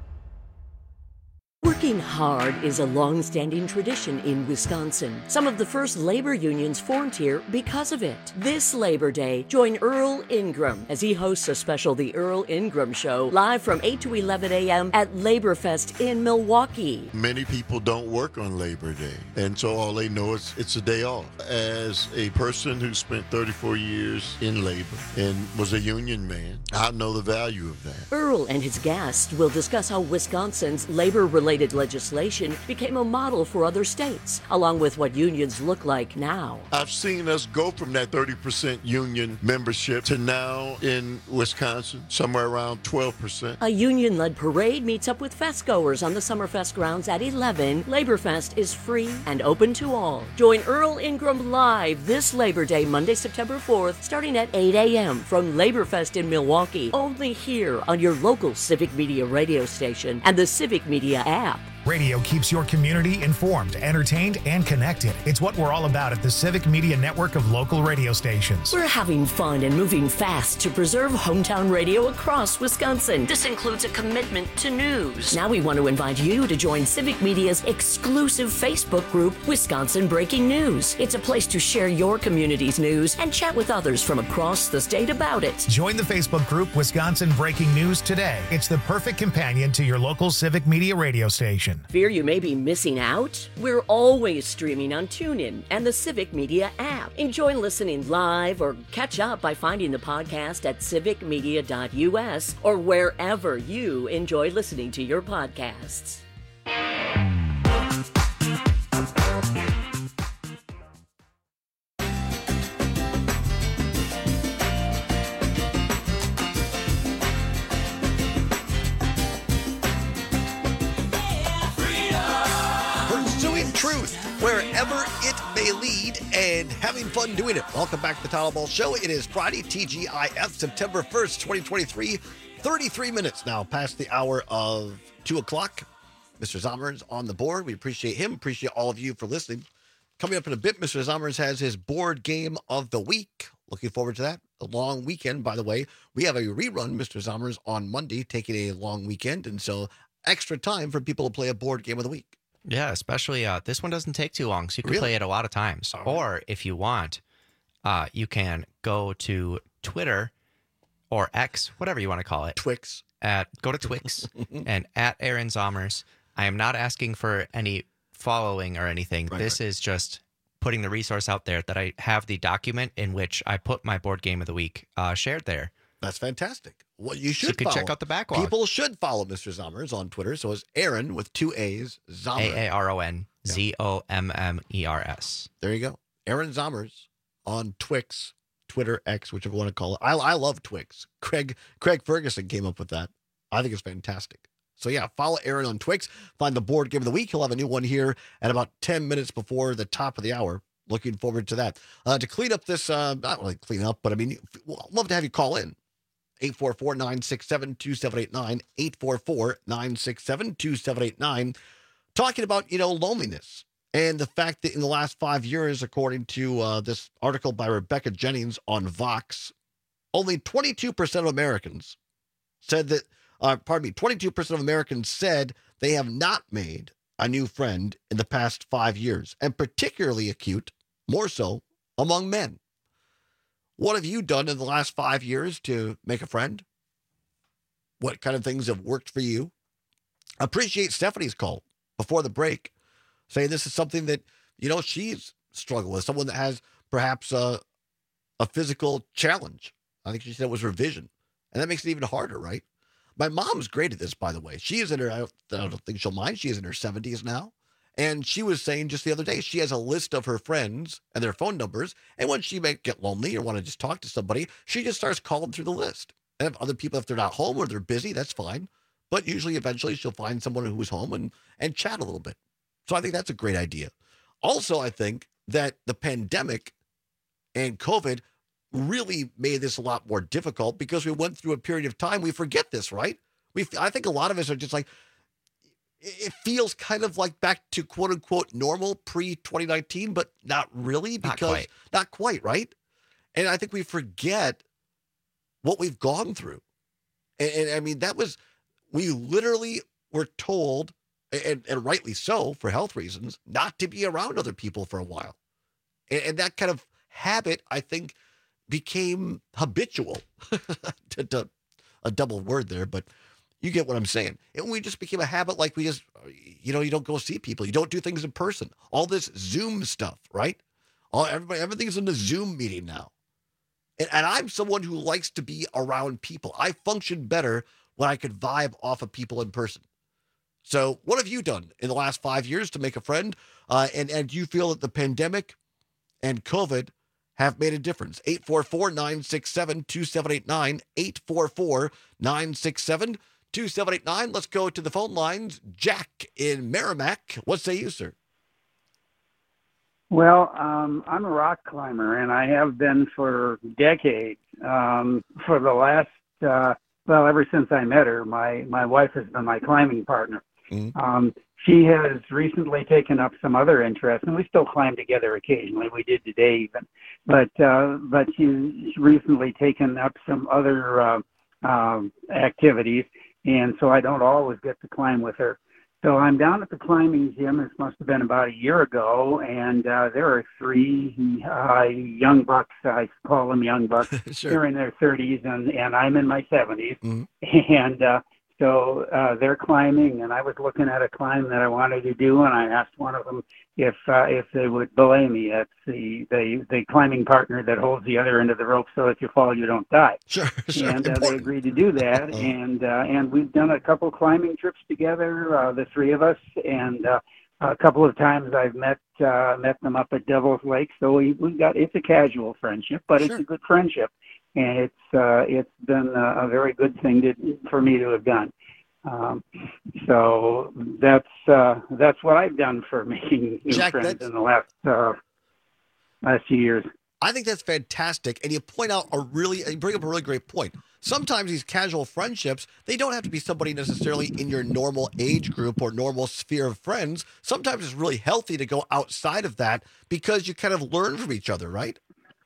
Working hard is a long-standing tradition in Wisconsin. Some of the first labor unions formed here because of it. This Labor Day, join Earl Ingram as he hosts a special The Earl Ingram Show live from eight to eleven a.m. at Laborfest in Milwaukee. Many people don't work on Labor Day, and so all they know is it's a day off. As a person who spent thirty-four years in labor and was a union man, I know the value of that. Earl and his guests will discuss how Wisconsin's labor-related legislation became a model for other states, along with what unions look like now. I've seen us go from that thirty percent union membership to now in Wisconsin, somewhere around twelve percent. A union-led parade meets up with festgoers on the Summerfest grounds at eleven. Laborfest is free and open to all. Join Earl Ingram live this Labor Day, Monday, September fourth, starting at eight a.m. from Laborfest in Milwaukee, only here on your local Civic Media radio station and the Civic Media app. Radio keeps your community informed, entertained, and connected. It's what we're all about at the Civic Media network of local radio stations. We're having fun and moving fast to preserve hometown radio across Wisconsin. This includes a commitment to news. Now we want to invite you to join Civic Media's exclusive Facebook group, Wisconsin Breaking News. It's a place to share your community's news and chat with others from across the state about it. Join the Facebook group Wisconsin Breaking News today. It's the perfect companion to your local Civic Media radio station. Fear you may be missing out? We're always streaming on TuneIn and the Civic Media app. Enjoy listening live or catch up by finding the podcast at civic media dot u s or wherever you enjoy listening to your podcasts. Truth, wherever it may lead, and having fun doing it. Welcome back to the Tyler Ball Show. It is Friday, T G I F, September first, twenty twenty-three. thirty-three minutes now past the hour of two o'clock. Mister Zommers on the board. We appreciate him. Appreciate all of you for listening. Coming up in a bit, Mister Zommers has his board game of the week. Looking forward to that. A long weekend, by the way. We have a rerun, Mister Zommers, on Monday, taking a long weekend, and so extra time for people to play a board game of the week. Yeah, especially uh, this one doesn't take too long, so you can Really? play it a lot of times. All right. Or if you want, uh, you can go to Twitter or X, whatever you want to call it. Twix. At go to Twix and at Aaron Zommers. I am not asking for any following or anything. Right, this right. is just putting the resource out there that I have the document in which I put my board game of the week uh, shared there. That's fantastic. Well, you should So you can follow. check out the backlog. People should follow Mister Zommers on Twitter. So it's Aaron with two A's, Zommers. A A R O N Z O M M E R S. There you go. Aaron Zommers on Twix, Twitter, X, whichever you want to call it. I, I love Twix. Craig Craig Ferguson came up with that. I think it's fantastic. So yeah, follow Aaron on Twix. Find the board game of the week. He'll have a new one here at about ten minutes before the top of the hour. looking forward to that. Uh, to clean up this, uh, not really clean up, but I mean, I'd love to have you call in. eight four four, nine six seven, two seven eight nine, eight four four, nine six seven, two seven eight nine. Talking about, you know, loneliness and the fact that in the last five years, according to uh, this article by Rebecca Jennings on Vox, only twenty-two percent of Americans said that, uh, pardon me, twenty-two percent of Americans said they have not made a new friend in the past five years, and particularly acute, more so, among men. What have you done in the last five years to make a friend? What kind of things have worked for you? Appreciate Stephanie's call before the break, saying this is something that, you know, she's struggled with, someone that has perhaps a, a physical challenge. I think she said it was her vision. And that makes it even harder, right? My mom's great at this, by the way. She is in her, I don't, I don't think she'll mind. She is in her seventies now. And she was saying just the other day, she has a list of her friends and their phone numbers. And when she might get lonely or want to just talk to somebody, she just starts calling through the list. And if other people, if they're not home or they're busy, that's fine. But usually, eventually, she'll find someone who's home and, and chat a little bit. So I think that's a great idea. Also, I think that the pandemic and COVID really made this a lot more difficult because we went through a period of time. We forget this, right? We, I think a lot of us are just like, it feels kind of like back to quote unquote normal pre twenty nineteen, but not really because Not quite. not quite, right? And I think we forget what we've gone through. And, and I mean, that was, we literally were told, and, and rightly so for health reasons, not to be around other people for a while. And, and that kind of habit, I think, became habitual. to, to, a double word there, but you get what I'm saying. And we just became a habit, like we just, you know, you don't go see people. You don't do things in person. All this Zoom stuff, right? All everybody, everything's in the Zoom meeting now. And, and I'm someone who likes to be around people. I function better when I could vibe off of people in person. So what have you done in the last five years to make a friend? Uh, and, and do you feel that the pandemic and COVID have made a difference? eight four four, nine six seven, two seven eight nine, eight four four, nine six seven, two seven eight nine. Let's go to the phone lines. Jack in Merrimack. What say you, sir? Well, um, I'm a rock climber, and I have been for decades. Um, for the last, uh, well, ever since I met her, my, my wife has been my climbing partner. Mm-hmm. Um, she has recently taken up some other interests, and we still climb together occasionally. We did today even, but uh, but she's recently taken up some other uh, um, activities, and so I don't always get to climb with her. So I'm down at the climbing gym. This must have been about a year ago, and uh, there are three uh, young bucks. I call them young bucks. Sure. They're in their thirties, and, and I'm in my seventies. Mm-hmm. And uh, so uh, they're climbing, and I was looking at a climb that I wanted to do, and I asked one of them if uh, if they would belay me. That's the, the the climbing partner that holds the other end of the rope, so if you fall, you don't die. Sure, sure. And uh, they agreed to do that, and uh, and we've done a couple climbing trips together, uh, the three of us, and uh, a couple of times I've met uh, met them up at Devil's Lake. So we we got it's a casual friendship, but Sure. it's a good friendship. And it's uh, it's been a, a very good thing to, for me to have done. Um, so that's uh, that's what I've done for making new Jack, friends that's- in the last uh, last few years. I think that's fantastic. And you point out a really, you bring up a really great point. Sometimes these casual friendships, they don't have to be somebody necessarily in your normal age group or normal sphere of friends. Sometimes it's really healthy to go outside of that because you kind of learn from each other, right?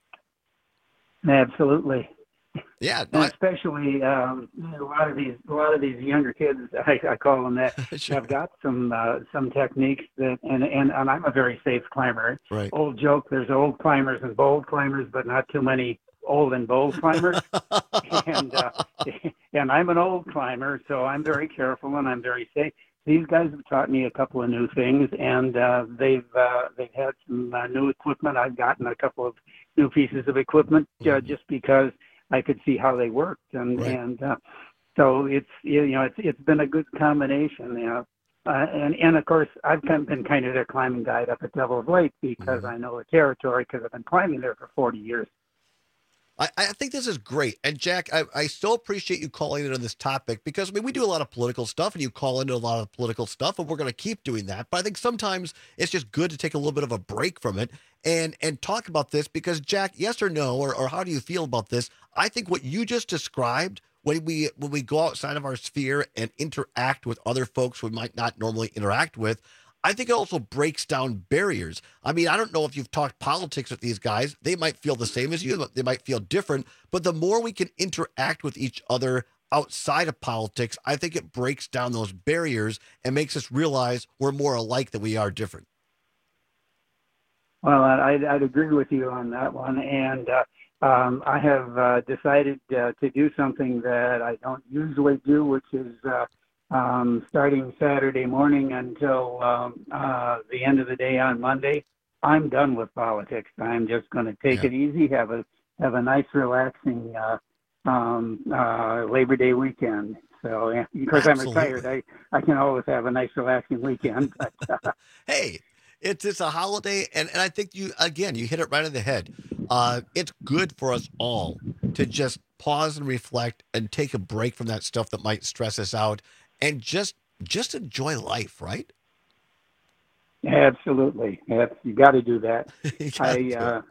Absolutely. Yeah, and especially um, a lot of these a lot of these younger kids, I, I call them that, Sure. have got some uh, some techniques that, and, and and I'm a very safe climber. Right. Old joke: there's old climbers and bold climbers, but not too many old and bold climbers. and uh, and I'm an old climber, so I'm very careful and I'm very safe. These guys have taught me a couple of new things, and uh, they've uh, they've had some uh, new equipment. I've gotten a couple of new pieces of equipment uh, just because I could see how they worked, and Right. and uh, so it's you know it's it's been a good combination. You know, uh, and and of course I've kind of been kind of their climbing guide up at Devil's Lake because I know the territory because I've been climbing there for forty years. I, I think this is great. And Jack, I, I so appreciate you calling in on this topic because, I mean, we do a lot of political stuff and you call into a lot of political stuff and we're going to keep doing that. But I think sometimes it's just good to take a little bit of a break from it and, and talk about this because, Jack, yes or no, or, or how do you feel about this? I think what you just described, when we when we go outside of our sphere and interact with other folks we might not normally interact with, I think it also breaks down barriers. I mean, I don't know if you've talked politics with these guys. They might feel the same as you. They might feel different. But the more we can interact with each other outside of politics, I think it breaks down those barriers and makes us realize we're more alike than we are different. Well, I'd, I'd agree with you on that one. And uh, um, I have uh, decided uh, to do something that I don't usually do, which is uh, Um, starting Saturday morning until um, uh, the end of the day on Monday, I'm done with politics. I'm just going to take Yeah. it easy, have a have a nice, relaxing uh, um, uh, Labor Day weekend. So, yeah, because Absolutely. I'm retired, I, I can always have a nice, relaxing weekend. But, uh, Hey, it's it's a holiday, and, and I think you, again, you hit it right on the head. Uh, it's good for us all to just pause and reflect and take a break from that stuff that might stress us out and just just enjoy life, right? Absolutely, yes, you got to do that. You gotta I do uh,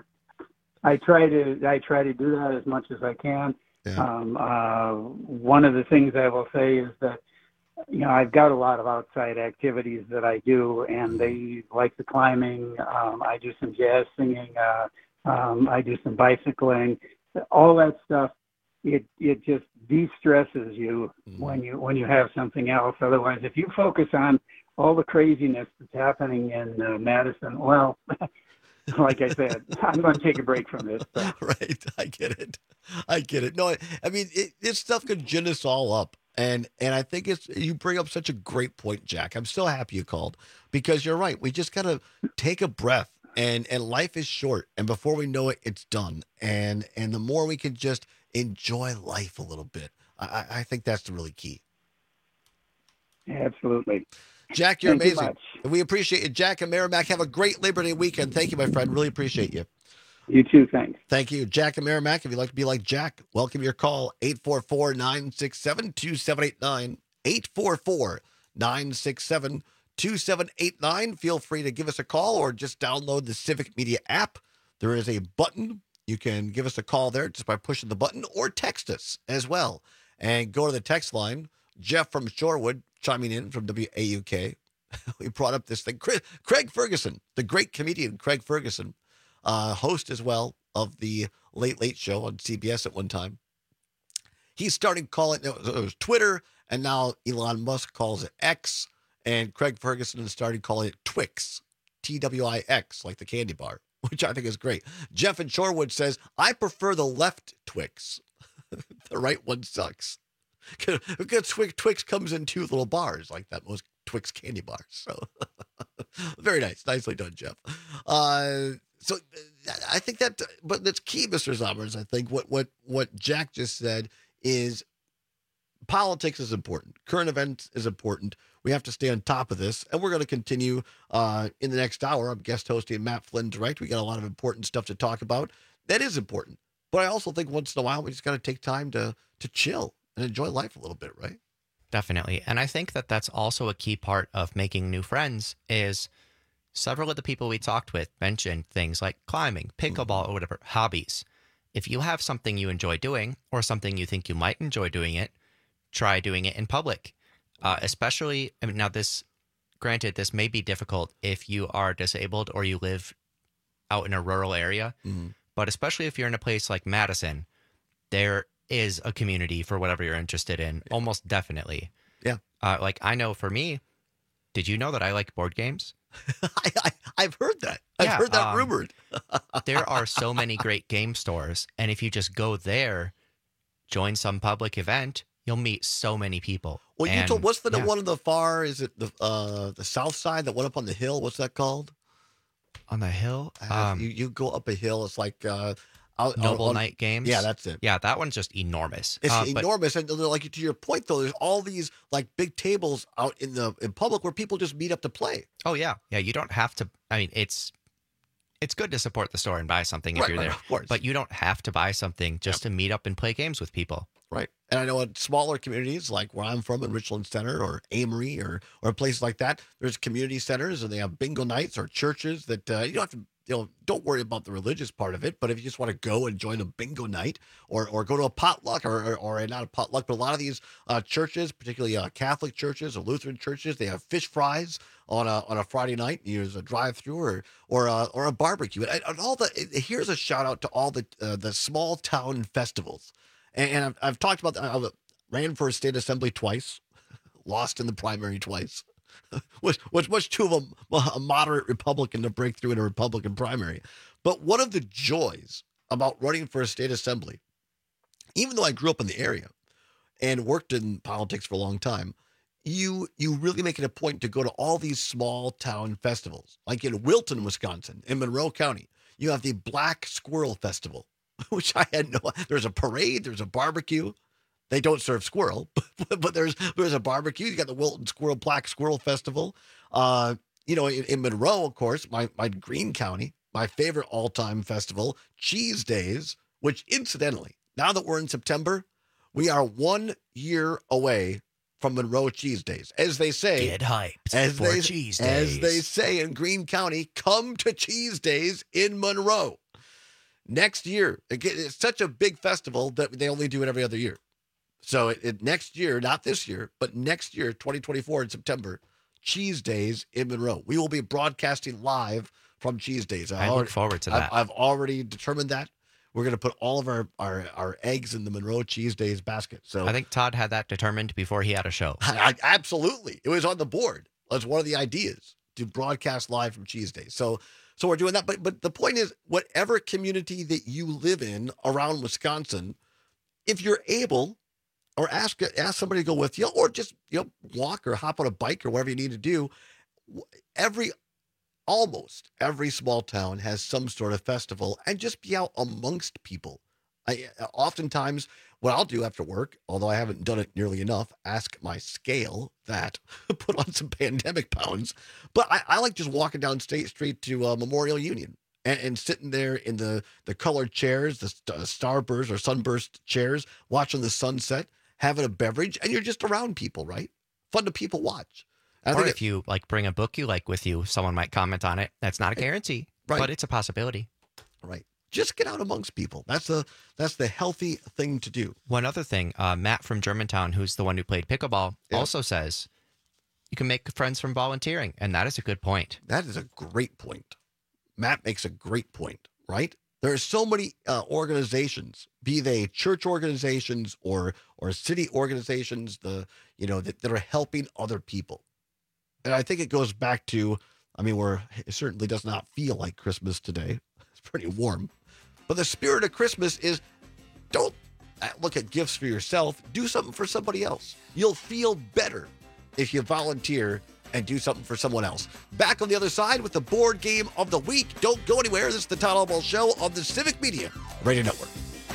I try to I try to do that as much as I can. Yeah. Um, uh, one of the things I will say is that you know I've got a lot of outside activities that I do, and they like the climbing. Um, I do some jazz singing. Uh, um, I do some bicycling. All that stuff. It it just de-stresses you when you when you have something else. Otherwise, if you focus on all the craziness that's happening in uh, Madison, well, like I said, I'm going to take a break from this. So. Right, I get it. I get it. No, I, I mean, it, this stuff could gin us all up. And and I think it's you bring up such a great point, Jack. I'm so happy you called because you're right. We just got to take a breath. And and life is short. And before we know it, it's done. And and the more we can just enjoy life a little bit, I, I think that's really key. Absolutely. Jack, you're Thank you amazing. much. We appreciate you. Jack and Merrimack, have a great Labor Day weekend. Thank you, my friend. Really appreciate you. You too. Thanks. Thank you. Jack and Merrimack, if you'd like to be like Jack, welcome your call. eight four four, nine six seven, two seven eight nine. eight four four, nine six seven, two seven eight nine. Feel free to give us a call or just download the Civic Media app. There is a button. You can give us a call there just by pushing the button or text us as well. And go to the text line. Jeff from Shorewood chiming in from W A U K. We brought up this thing. Craig Ferguson, the great comedian Craig Ferguson, uh, host as well of the Late Late Show on C B S at one time. He's starting calling it, it was Twitter, and now Elon Musk calls it X, and Craig Ferguson has started calling it Twix, T W I X, like the candy bar, which I think is great. Jeff in Shorewood says, I prefer the left Twix. The right one sucks. Because Twix, Twix comes in two little bars, like that most Twix candy bars. So very nice. Nicely done, Jeff. Uh, so I think that, but that's key, Mister Zommers. I think what, what, what Jack just said is politics is important. Current events is important. We have to stay on top of this. And we're going to continue uh, in the next hour. I'm guest hosting Matt Flynn Direct. We got a lot of important stuff to talk about. That is important. But I also think once in a while, we just got to take time to to chill and enjoy life a little bit, right? Definitely. And I think that that's also a key part of making new friends is several of the people we talked with mentioned things like climbing, pickleball, or whatever, hobbies. If you have something you enjoy doing or something you think you might enjoy doing it, try doing it in public. Uh, especially, I mean, now this, granted, this may be difficult if you are disabled or you live out in a rural area, mm-hmm. but especially if you're in a place like Madison, there is a community for whatever you're interested in, yeah. Almost definitely. Yeah. Uh, like, I know for me, did you know that I like board games? I, I, I've heard that. I've yeah, heard that um, rumored. There are so many great game stores, and if you just go there, join some public event, you'll meet so many people. Well, and, you told, what's the, yeah. the one on the far, is it the uh, the south side, that one up on the hill? What's that called? On the hill? Uh, Um, you, you go up a hill, it's like... Uh, out, Noble out, on, Night Games? Yeah, that's it. Yeah, that one's just enormous. It's uh, but, enormous. And like to your point, though, there's all these like big tables out in the in public where people just meet up to play. Oh, yeah. Yeah, you don't have to... I mean, it's It's good to support the store and buy something if Right, you're right, there. of course. But you don't have to buy something just to meet up and play games with people. Right. And I know in smaller communities like where I'm from in Richland Center or Amory or or places like that, there's community centers and they have bingo nights or churches that uh, you don't have to, you know, don't worry about the religious part of it. But if you just want to go and join a bingo night or or go to a potluck or, or, or not a potluck, but a lot of these uh, churches, particularly uh, Catholic churches or Lutheran churches, they have fish fries on a on a Friday night. Use a drive-through or or a, or a barbecue. And, and all the here's a shout out to all the uh, the small town festivals. And, and I've, I've talked about that. I ran for a state assembly twice, lost in the primary twice, which was much too of a, a moderate Republican to break through in a Republican primary. But one of the joys about running for a state assembly, even though I grew up in the area and worked in politics for a long time, you you really make it a point to go to all these small town festivals. Like in Wilton, Wisconsin, in Monroe County, you have the Black Squirrel Festival, which I had no. There's a parade, there's a barbecue. They don't serve squirrel, but, but there's there's a barbecue. You got the Wilton Squirrel Black Squirrel Festival. Uh, you know, in, in Monroe, of course, my my Greene County, my favorite all time festival, Cheese Days. Which, incidentally, now that we're in September, we are one year away from Monroe Cheese Days. As they say, get hyped as for they, Cheese As Days. they say in Greene County, come to Cheese Days in Monroe. Next year, again, it's such a big festival that they only do it every other year. So it, it, next year, not this year, but next year, twenty twenty-four in September, Cheese Days in Monroe. We will be broadcasting live from Cheese Days. I, I look forward to that. I've, I've already determined that. We're going to put all of our, our, our eggs in the Monroe Cheese Days basket. So I think Todd had that determined before he had a show. I, I, absolutely. It was on the board. That's one of the ideas, to broadcast live from Cheese Days. So so we're doing that. But but the point is, whatever community that you live in around Wisconsin, if you're able, or ask ask somebody to go with you, or just you know walk or hop on a bike or whatever you need to do. Every almost every small town has some sort of festival, and just be out amongst people. I oftentimes what I'll do after work, although I haven't done it nearly enough, ask my scale that, put on some pandemic pounds. But I, I like just walking down State Street to uh, Memorial Union and, and sitting there in the, the colored chairs, the st- starburst or sunburst chairs, watching the sunset, having a beverage, and you're just around people, right? Fun to people watch. I or think if it, you like bring a book you like with you, someone might comment on it. That's not a guarantee, right. but it's a possibility. Right. Just get out amongst people. That's the that's the healthy thing to do. One other thing, uh, Matt from Germantown, who's the one who played pickleball, Yeah. also says you can make friends from volunteering, and that is a good point. That is a great point. Matt makes a great point, right? There are so many uh, organizations, be they church organizations or or city organizations, the you know that, that are helping other people. And I think it goes back to, I mean, we're it certainly does not feel like Christmas today. It's pretty warm. But the spirit of Christmas is don't look at gifts for yourself. Do something for somebody else. You'll feel better if you volunteer and do something for someone else. Back on the other side with the board game of the week. Don't go anywhere. This is the Todd Albaugh Show on the Civic Media Radio Network.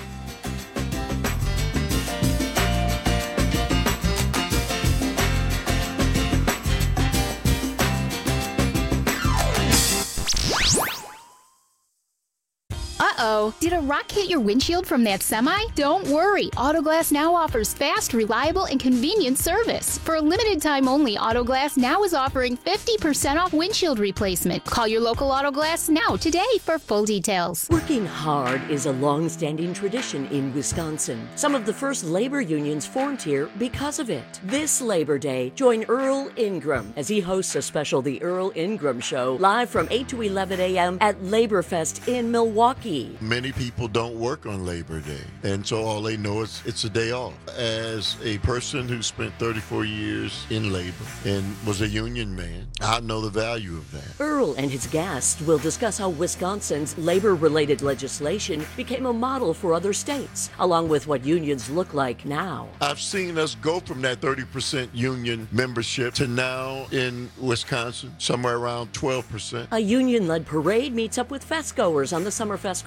Uh-oh, did a rock hit your windshield from that semi? Don't worry, Autoglass Now offers fast, reliable, and convenient service. For a limited time only, Autoglass Now is offering fifty percent off windshield replacement. Call your local Autoglass Now today for full details. Working hard is a long-standing tradition in Wisconsin. Some of the first labor unions formed here because of it. This Labor Day, join Earl Ingram as he hosts a special The Earl Ingram Show live from eight to eleven a.m. at Laborfest in Milwaukee. Many people don't work on Labor Day, and so all they know is it's a day off. As a person who spent thirty-four years in labor and was a union man, I know the value of that. Earl and his guests will discuss how Wisconsin's labor-related legislation became a model for other states, along with what unions look like now. I've seen us go from that thirty percent union membership to now in Wisconsin, somewhere around twelve percent. A union-led parade meets up with festgoers on the Summerfest grounds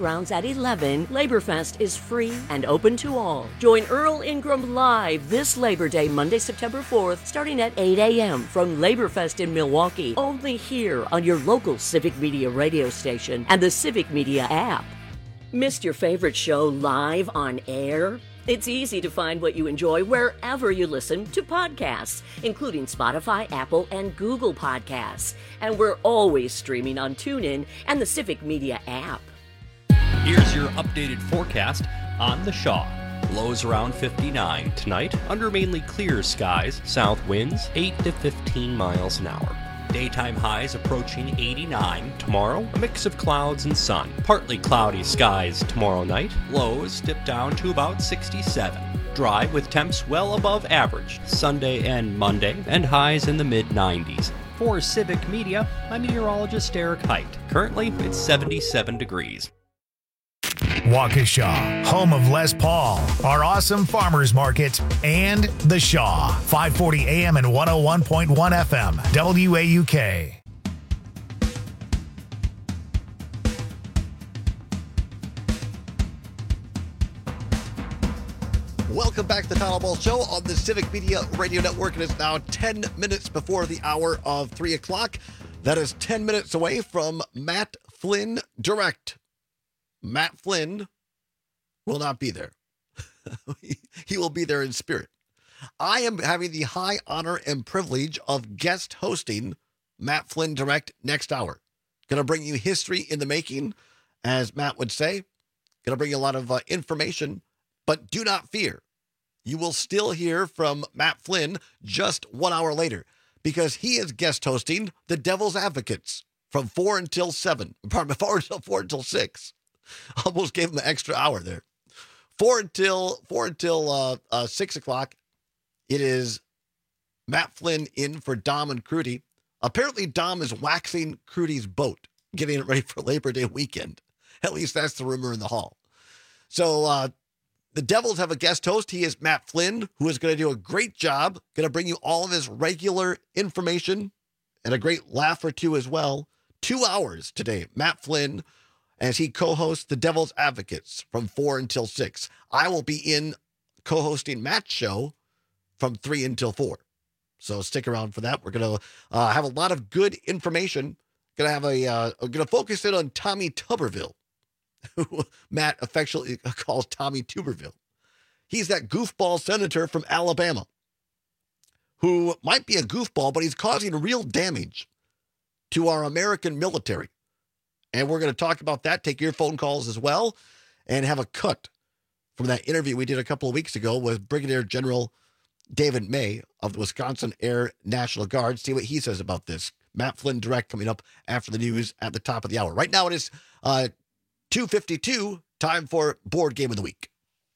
rounds at eleven, LaborFest is free and open to all. Join Earl Ingram live this Labor Day, Monday, September fourth, starting at eight a.m. from LaborFest in Milwaukee, only here on your local Civic Media radio station and the Civic Media app. Missed your favorite show live on air? It's easy to find what you enjoy wherever you listen to podcasts, including Spotify, Apple, and Google Podcasts. And we're always streaming on TuneIn and the Civic Media app. Here's your updated forecast on the Shaw. Lows around fifty-nine tonight, under mainly clear skies, south winds eight to fifteen miles an hour. Daytime highs approaching eighty-nine. Tomorrow, a mix of clouds and sun. Partly cloudy skies tomorrow night. Lows dip down to about sixty-seven. Dry with temps well above average Sunday and Monday, and highs in the mid nineties. For Civic Media, I'm meteorologist Eric Height. Currently, it's seventy-seven degrees. Waukesha, home of Les Paul, our awesome farmers market, and The Shaw, five forty A M and one oh one point one F M, W A U K. Welcome back to the Kyle Ball Show on the Civic Media Radio Network. It is now ten minutes before the hour of three o'clock. That is ten minutes away from Matt Flynn Direct. Matt Flynn will not be there. He will be there in spirit. I am having the high honor and privilege of guest hosting Matt Flynn Direct next hour. Going to bring you history in the making, as Matt would say. Going to bring you a lot of uh, information, but do not fear. You will still hear from Matt Flynn just one hour later, because he is guest hosting the Devil's Advocates from four until seven. Pardon me, four until four until six. Almost gave him an extra hour there. Four until four until uh, uh, six o'clock. It is Matt Flynn in for Dom and Crudy. Apparently, Dom is waxing Crudy's boat, getting it ready for Labor Day weekend. At least that's the rumor in the hall. So uh, the Devils have a guest host. He is Matt Flynn, who is going to do a great job. Going to bring you all of his regular information and a great laugh or two as well. Two hours today, Matt Flynn, as he co-hosts the Devil's Advocates from four until six. I will be in co-hosting Matt's show from three until four. So stick around for that. We're going to uh, have a lot of good information. Going to have a, uh, going to focus in on Tommy Tuberville, who Matt affectionately calls Tommy Tuberville. He's that goofball senator from Alabama who might be a goofball, but he's causing real damage to our American military. And we're going to talk about that, take your phone calls as well, and have a cut from that interview we did a couple of weeks ago with Brigadier General David May of the Wisconsin Air National Guard. See what he says about this. Matt Flynn Direct coming up after the news at the top of the hour. Right now it is uh, two fifty-two, time for Board Game of the Week.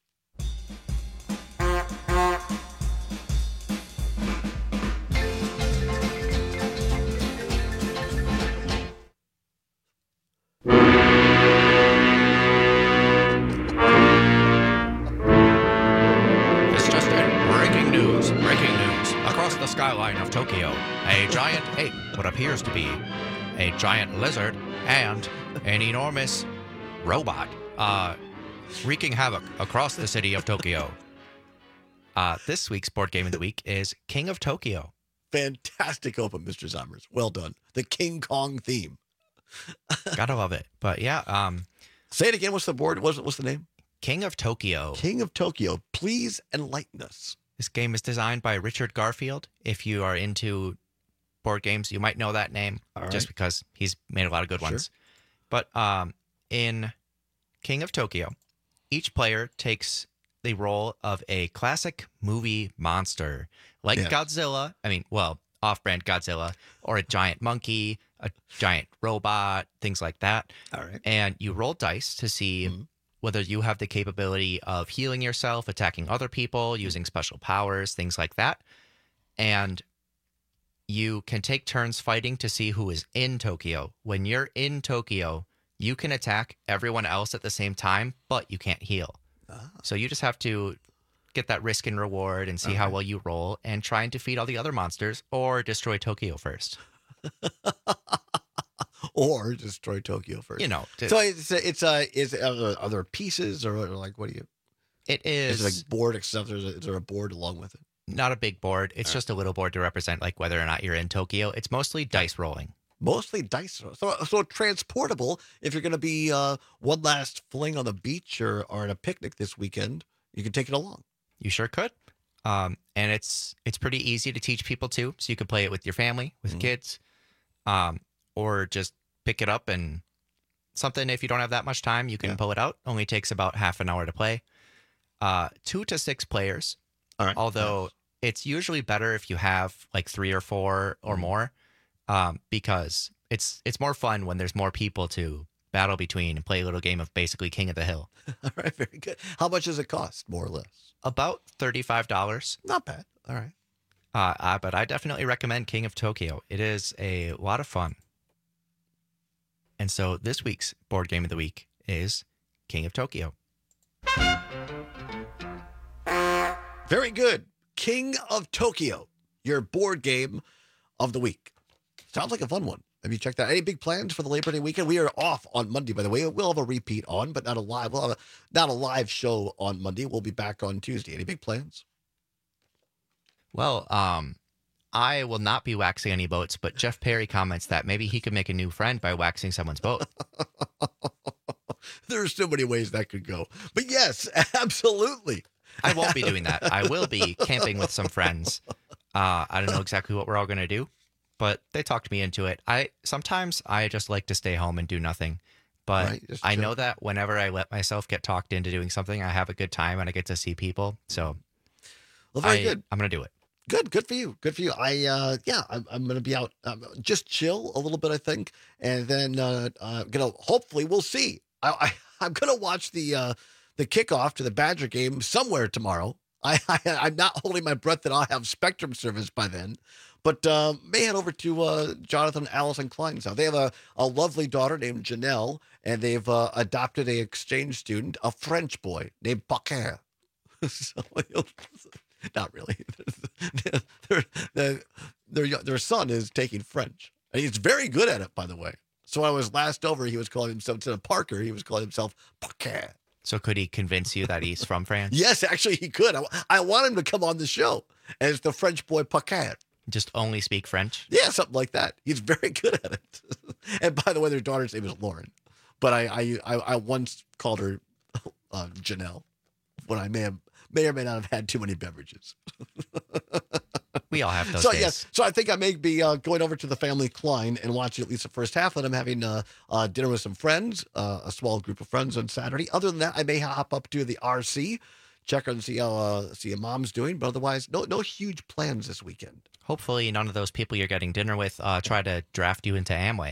The skyline of Tokyo, a giant ape, what appears to be a giant lizard, and an enormous robot uh, wreaking havoc across the city of Tokyo. Uh, this week's Board Game of the Week is King of Tokyo. Fantastic open, Mister Zommers. Well done. The King Kong theme. Gotta love it. But yeah. Um, Say it again. What's the board? What's, what's the name? King of Tokyo. King of Tokyo. Please enlighten us. This game is designed by Richard Garfield. If you are into board games, you might know that name right. just because he's made a lot of good sure. ones. But um, in King of Tokyo, each player takes the role of a classic movie monster, like yeah. Godzilla. I mean, well, off-brand Godzilla, or a giant monkey, a giant robot, things like that. All right. And you roll dice to see mm-hmm. whether you have the capability of healing yourself, attacking other people, using special powers, things like that. And you can take turns fighting to see who is in Tokyo. When you're in Tokyo, you can attack everyone else at the same time, but you can't heal. Ah. So you just have to get that risk and reward and see okay. how well you roll and try and defeat all the other monsters or destroy Tokyo first. or destroy Tokyo first. You know, to- so it's it's uh, is uh, are there pieces or, or like what do you? It is, is it like board stuff. There's a, is there a board along with it? Not a big board. It's just a little board to represent like whether or not you're in Tokyo. It's mostly dice rolling. Mostly dice. So so transportable. If you're going to be uh, one last fling on the beach or or at a picnic this weekend, you can take it along. You sure could. Um, and it's it's pretty easy to teach people too. So you could play it with your family, with mm-hmm. kids, um, or just pick it up and something. If you don't have that much time, you can yeah. pull it out. Only takes about half an hour to play. Uh, two to six players. All right. Although nice. It's usually better if you have like three or four or more, um, because it's it's more fun when there's more people to battle between and play a little game of basically King of the Hill. All right, very good. How much does it cost, more or less? About thirty-five dollars. Not bad. All right. Uh, uh, but I definitely recommend King of Tokyo. It is a lot of fun. And so this week's board game of the week is King of Tokyo. Very good. King of Tokyo, your board game of the week. Sounds like a fun one. Have you checked that? Any big plans for the Labor Day weekend? We are off on Monday, by the way. We'll have a repeat on, but not a live. We'll have a, not a live show on Monday. We'll be back on Tuesday. Any big plans? Well, um, I will not be waxing any boats, but Jeff Perry comments that maybe he could make a new friend by waxing someone's boat. There's so many ways that could go. But yes, absolutely. I won't be doing that. I will be camping with some friends. Uh, I don't know exactly what we're all going to do, but they talked me into it. I sometimes I just like to stay home and do nothing. But right, I know that whenever I let myself get talked into doing something, I have a good time and I get to see people. So well, very I, good. I'm going to do it. Good, good for you. Good for you. I, uh, yeah, I'm, I'm going to be out, um, just chill a little bit, I think, and then uh, uh, gonna hopefully we'll see. I, I I'm going to watch the uh, the kickoff to the Badger game somewhere tomorrow. I, I I'm not holding my breath that I'll have Spectrum service by then, but uh, may head over to uh, Jonathan Allison Klein's house. They have a, a lovely daughter named Janelle, and they've uh, adopted a exchange student, a French boy named Paquet. So not really. their, their, their, their son is taking French. And he's very good at it, by the way. So when I was last over, he was calling himself, instead of Parker, he was calling himself Paquet. So could he convince you that he's from France? Yes, actually he could. I, I want him to come on the show as the French boy Paquet. Just only speak French? Yeah, something like that. He's very good at it. And by the way, their daughter's name is Lauren. But I I, I, I once called her uh, Janelle when I may have may or may not have had too many beverages. We all have those so, days. Yes, so I think I may be uh, going over to the family Klein and watching at least the first half. And I'm having uh, uh, dinner with some friends, uh, a small group of friends on Saturday. Other than that, I may hop up to the R C, check her and see how uh, see how mom's doing. But otherwise, no no huge plans this weekend. Hopefully none of those people you're getting dinner with uh, try to draft you into Amway.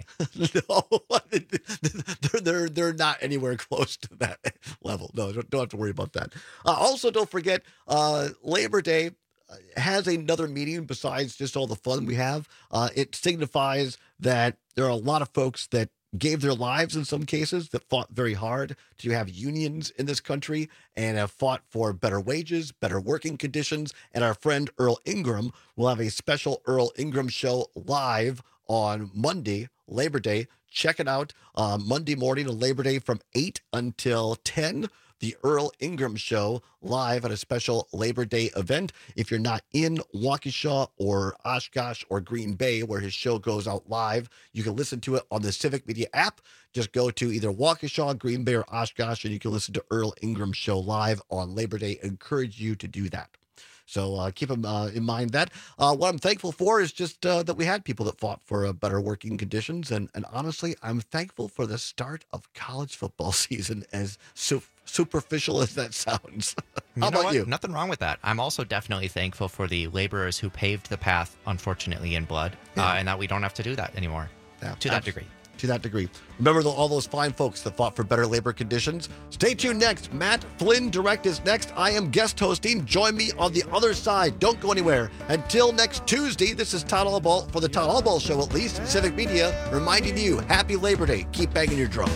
No, they're, they're, they're not anywhere close to that level. No, don't, don't have to worry about that. Uh, also, don't forget, uh, Labor Day has another meaning besides just all the fun we have. Uh, it signifies that there are a lot of folks that gave their lives in some cases, that fought very hard to have unions in this country and have fought for better wages, better working conditions. And our friend Earl Ingram will have a special Earl Ingram show live on Monday, Labor Day. Check it out uh, Monday morning on Labor Day from eight until ten. The Earl Ingram Show live at a special Labor Day event. If you're not in Waukesha or Oshkosh or Green Bay, where his show goes out live, you can listen to it on the Civic Media app. Just go to either Waukesha, Green Bay, or Oshkosh, and you can listen to Earl Ingram Show live on Labor Day. I encourage you to do that. So uh, keep uh, in mind that. Uh, what I'm thankful for is just uh, that we had people that fought for uh, better working conditions. And, and honestly, I'm thankful for the start of college football season, as su- superficial as that sounds. How you know about what? you? Nothing wrong with that. I'm also definitely thankful for the laborers who paved the path, unfortunately, in blood, yeah. uh, and that we don't have to do that anymore yeah, to that degree. To that degree. Remember the, all those fine folks that fought for better labor conditions? Stay tuned next. Matt Flynn Direct is next. I am guest hosting. Join me on the other side. Don't go anywhere. Until next Tuesday, this is Todd Allball, for the Todd Allball Show at least, Civic Media, reminding you, happy Labor Day. Keep banging your drum.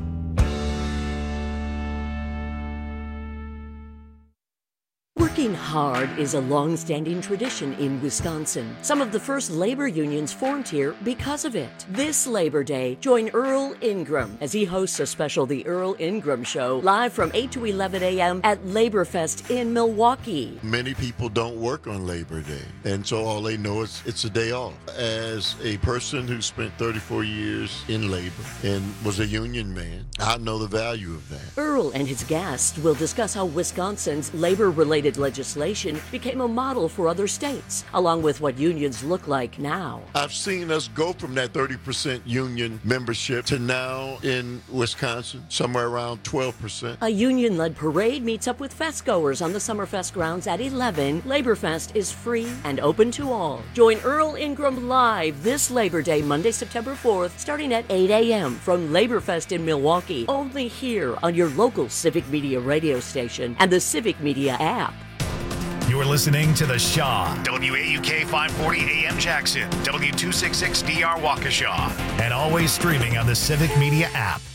Working hard hard is a long-standing tradition in Wisconsin. Some of the first labor unions formed here because of it. This Labor Day, join Earl Ingram as he hosts a special The Earl Ingram Show live from eight to eleven a.m. at Laborfest in Milwaukee. Many people don't work on Labor Day, and so all they know is it's a day off. As a person who spent thirty-four years in labor and was a union man, I know the value of that. Earl and his guests will discuss how Wisconsin's labor-related legislation became a model for other states, along with what unions look like now. I've seen us go from that thirty percent union membership to now in Wisconsin, somewhere around twelve percent. A union-led parade meets up with festgoers on the Summerfest grounds at eleven. Laborfest is free and open to all. Join Earl Ingram live this Labor Day, Monday, September fourth, starting at eight a.m. from Laborfest in Milwaukee, only here on your local Civic Media radio station and the Civic Media app. You're listening to The Shaw, W A U K five forty A M Jackson, W two sixty-six D R Waukesha, and always streaming on the Civic Media app.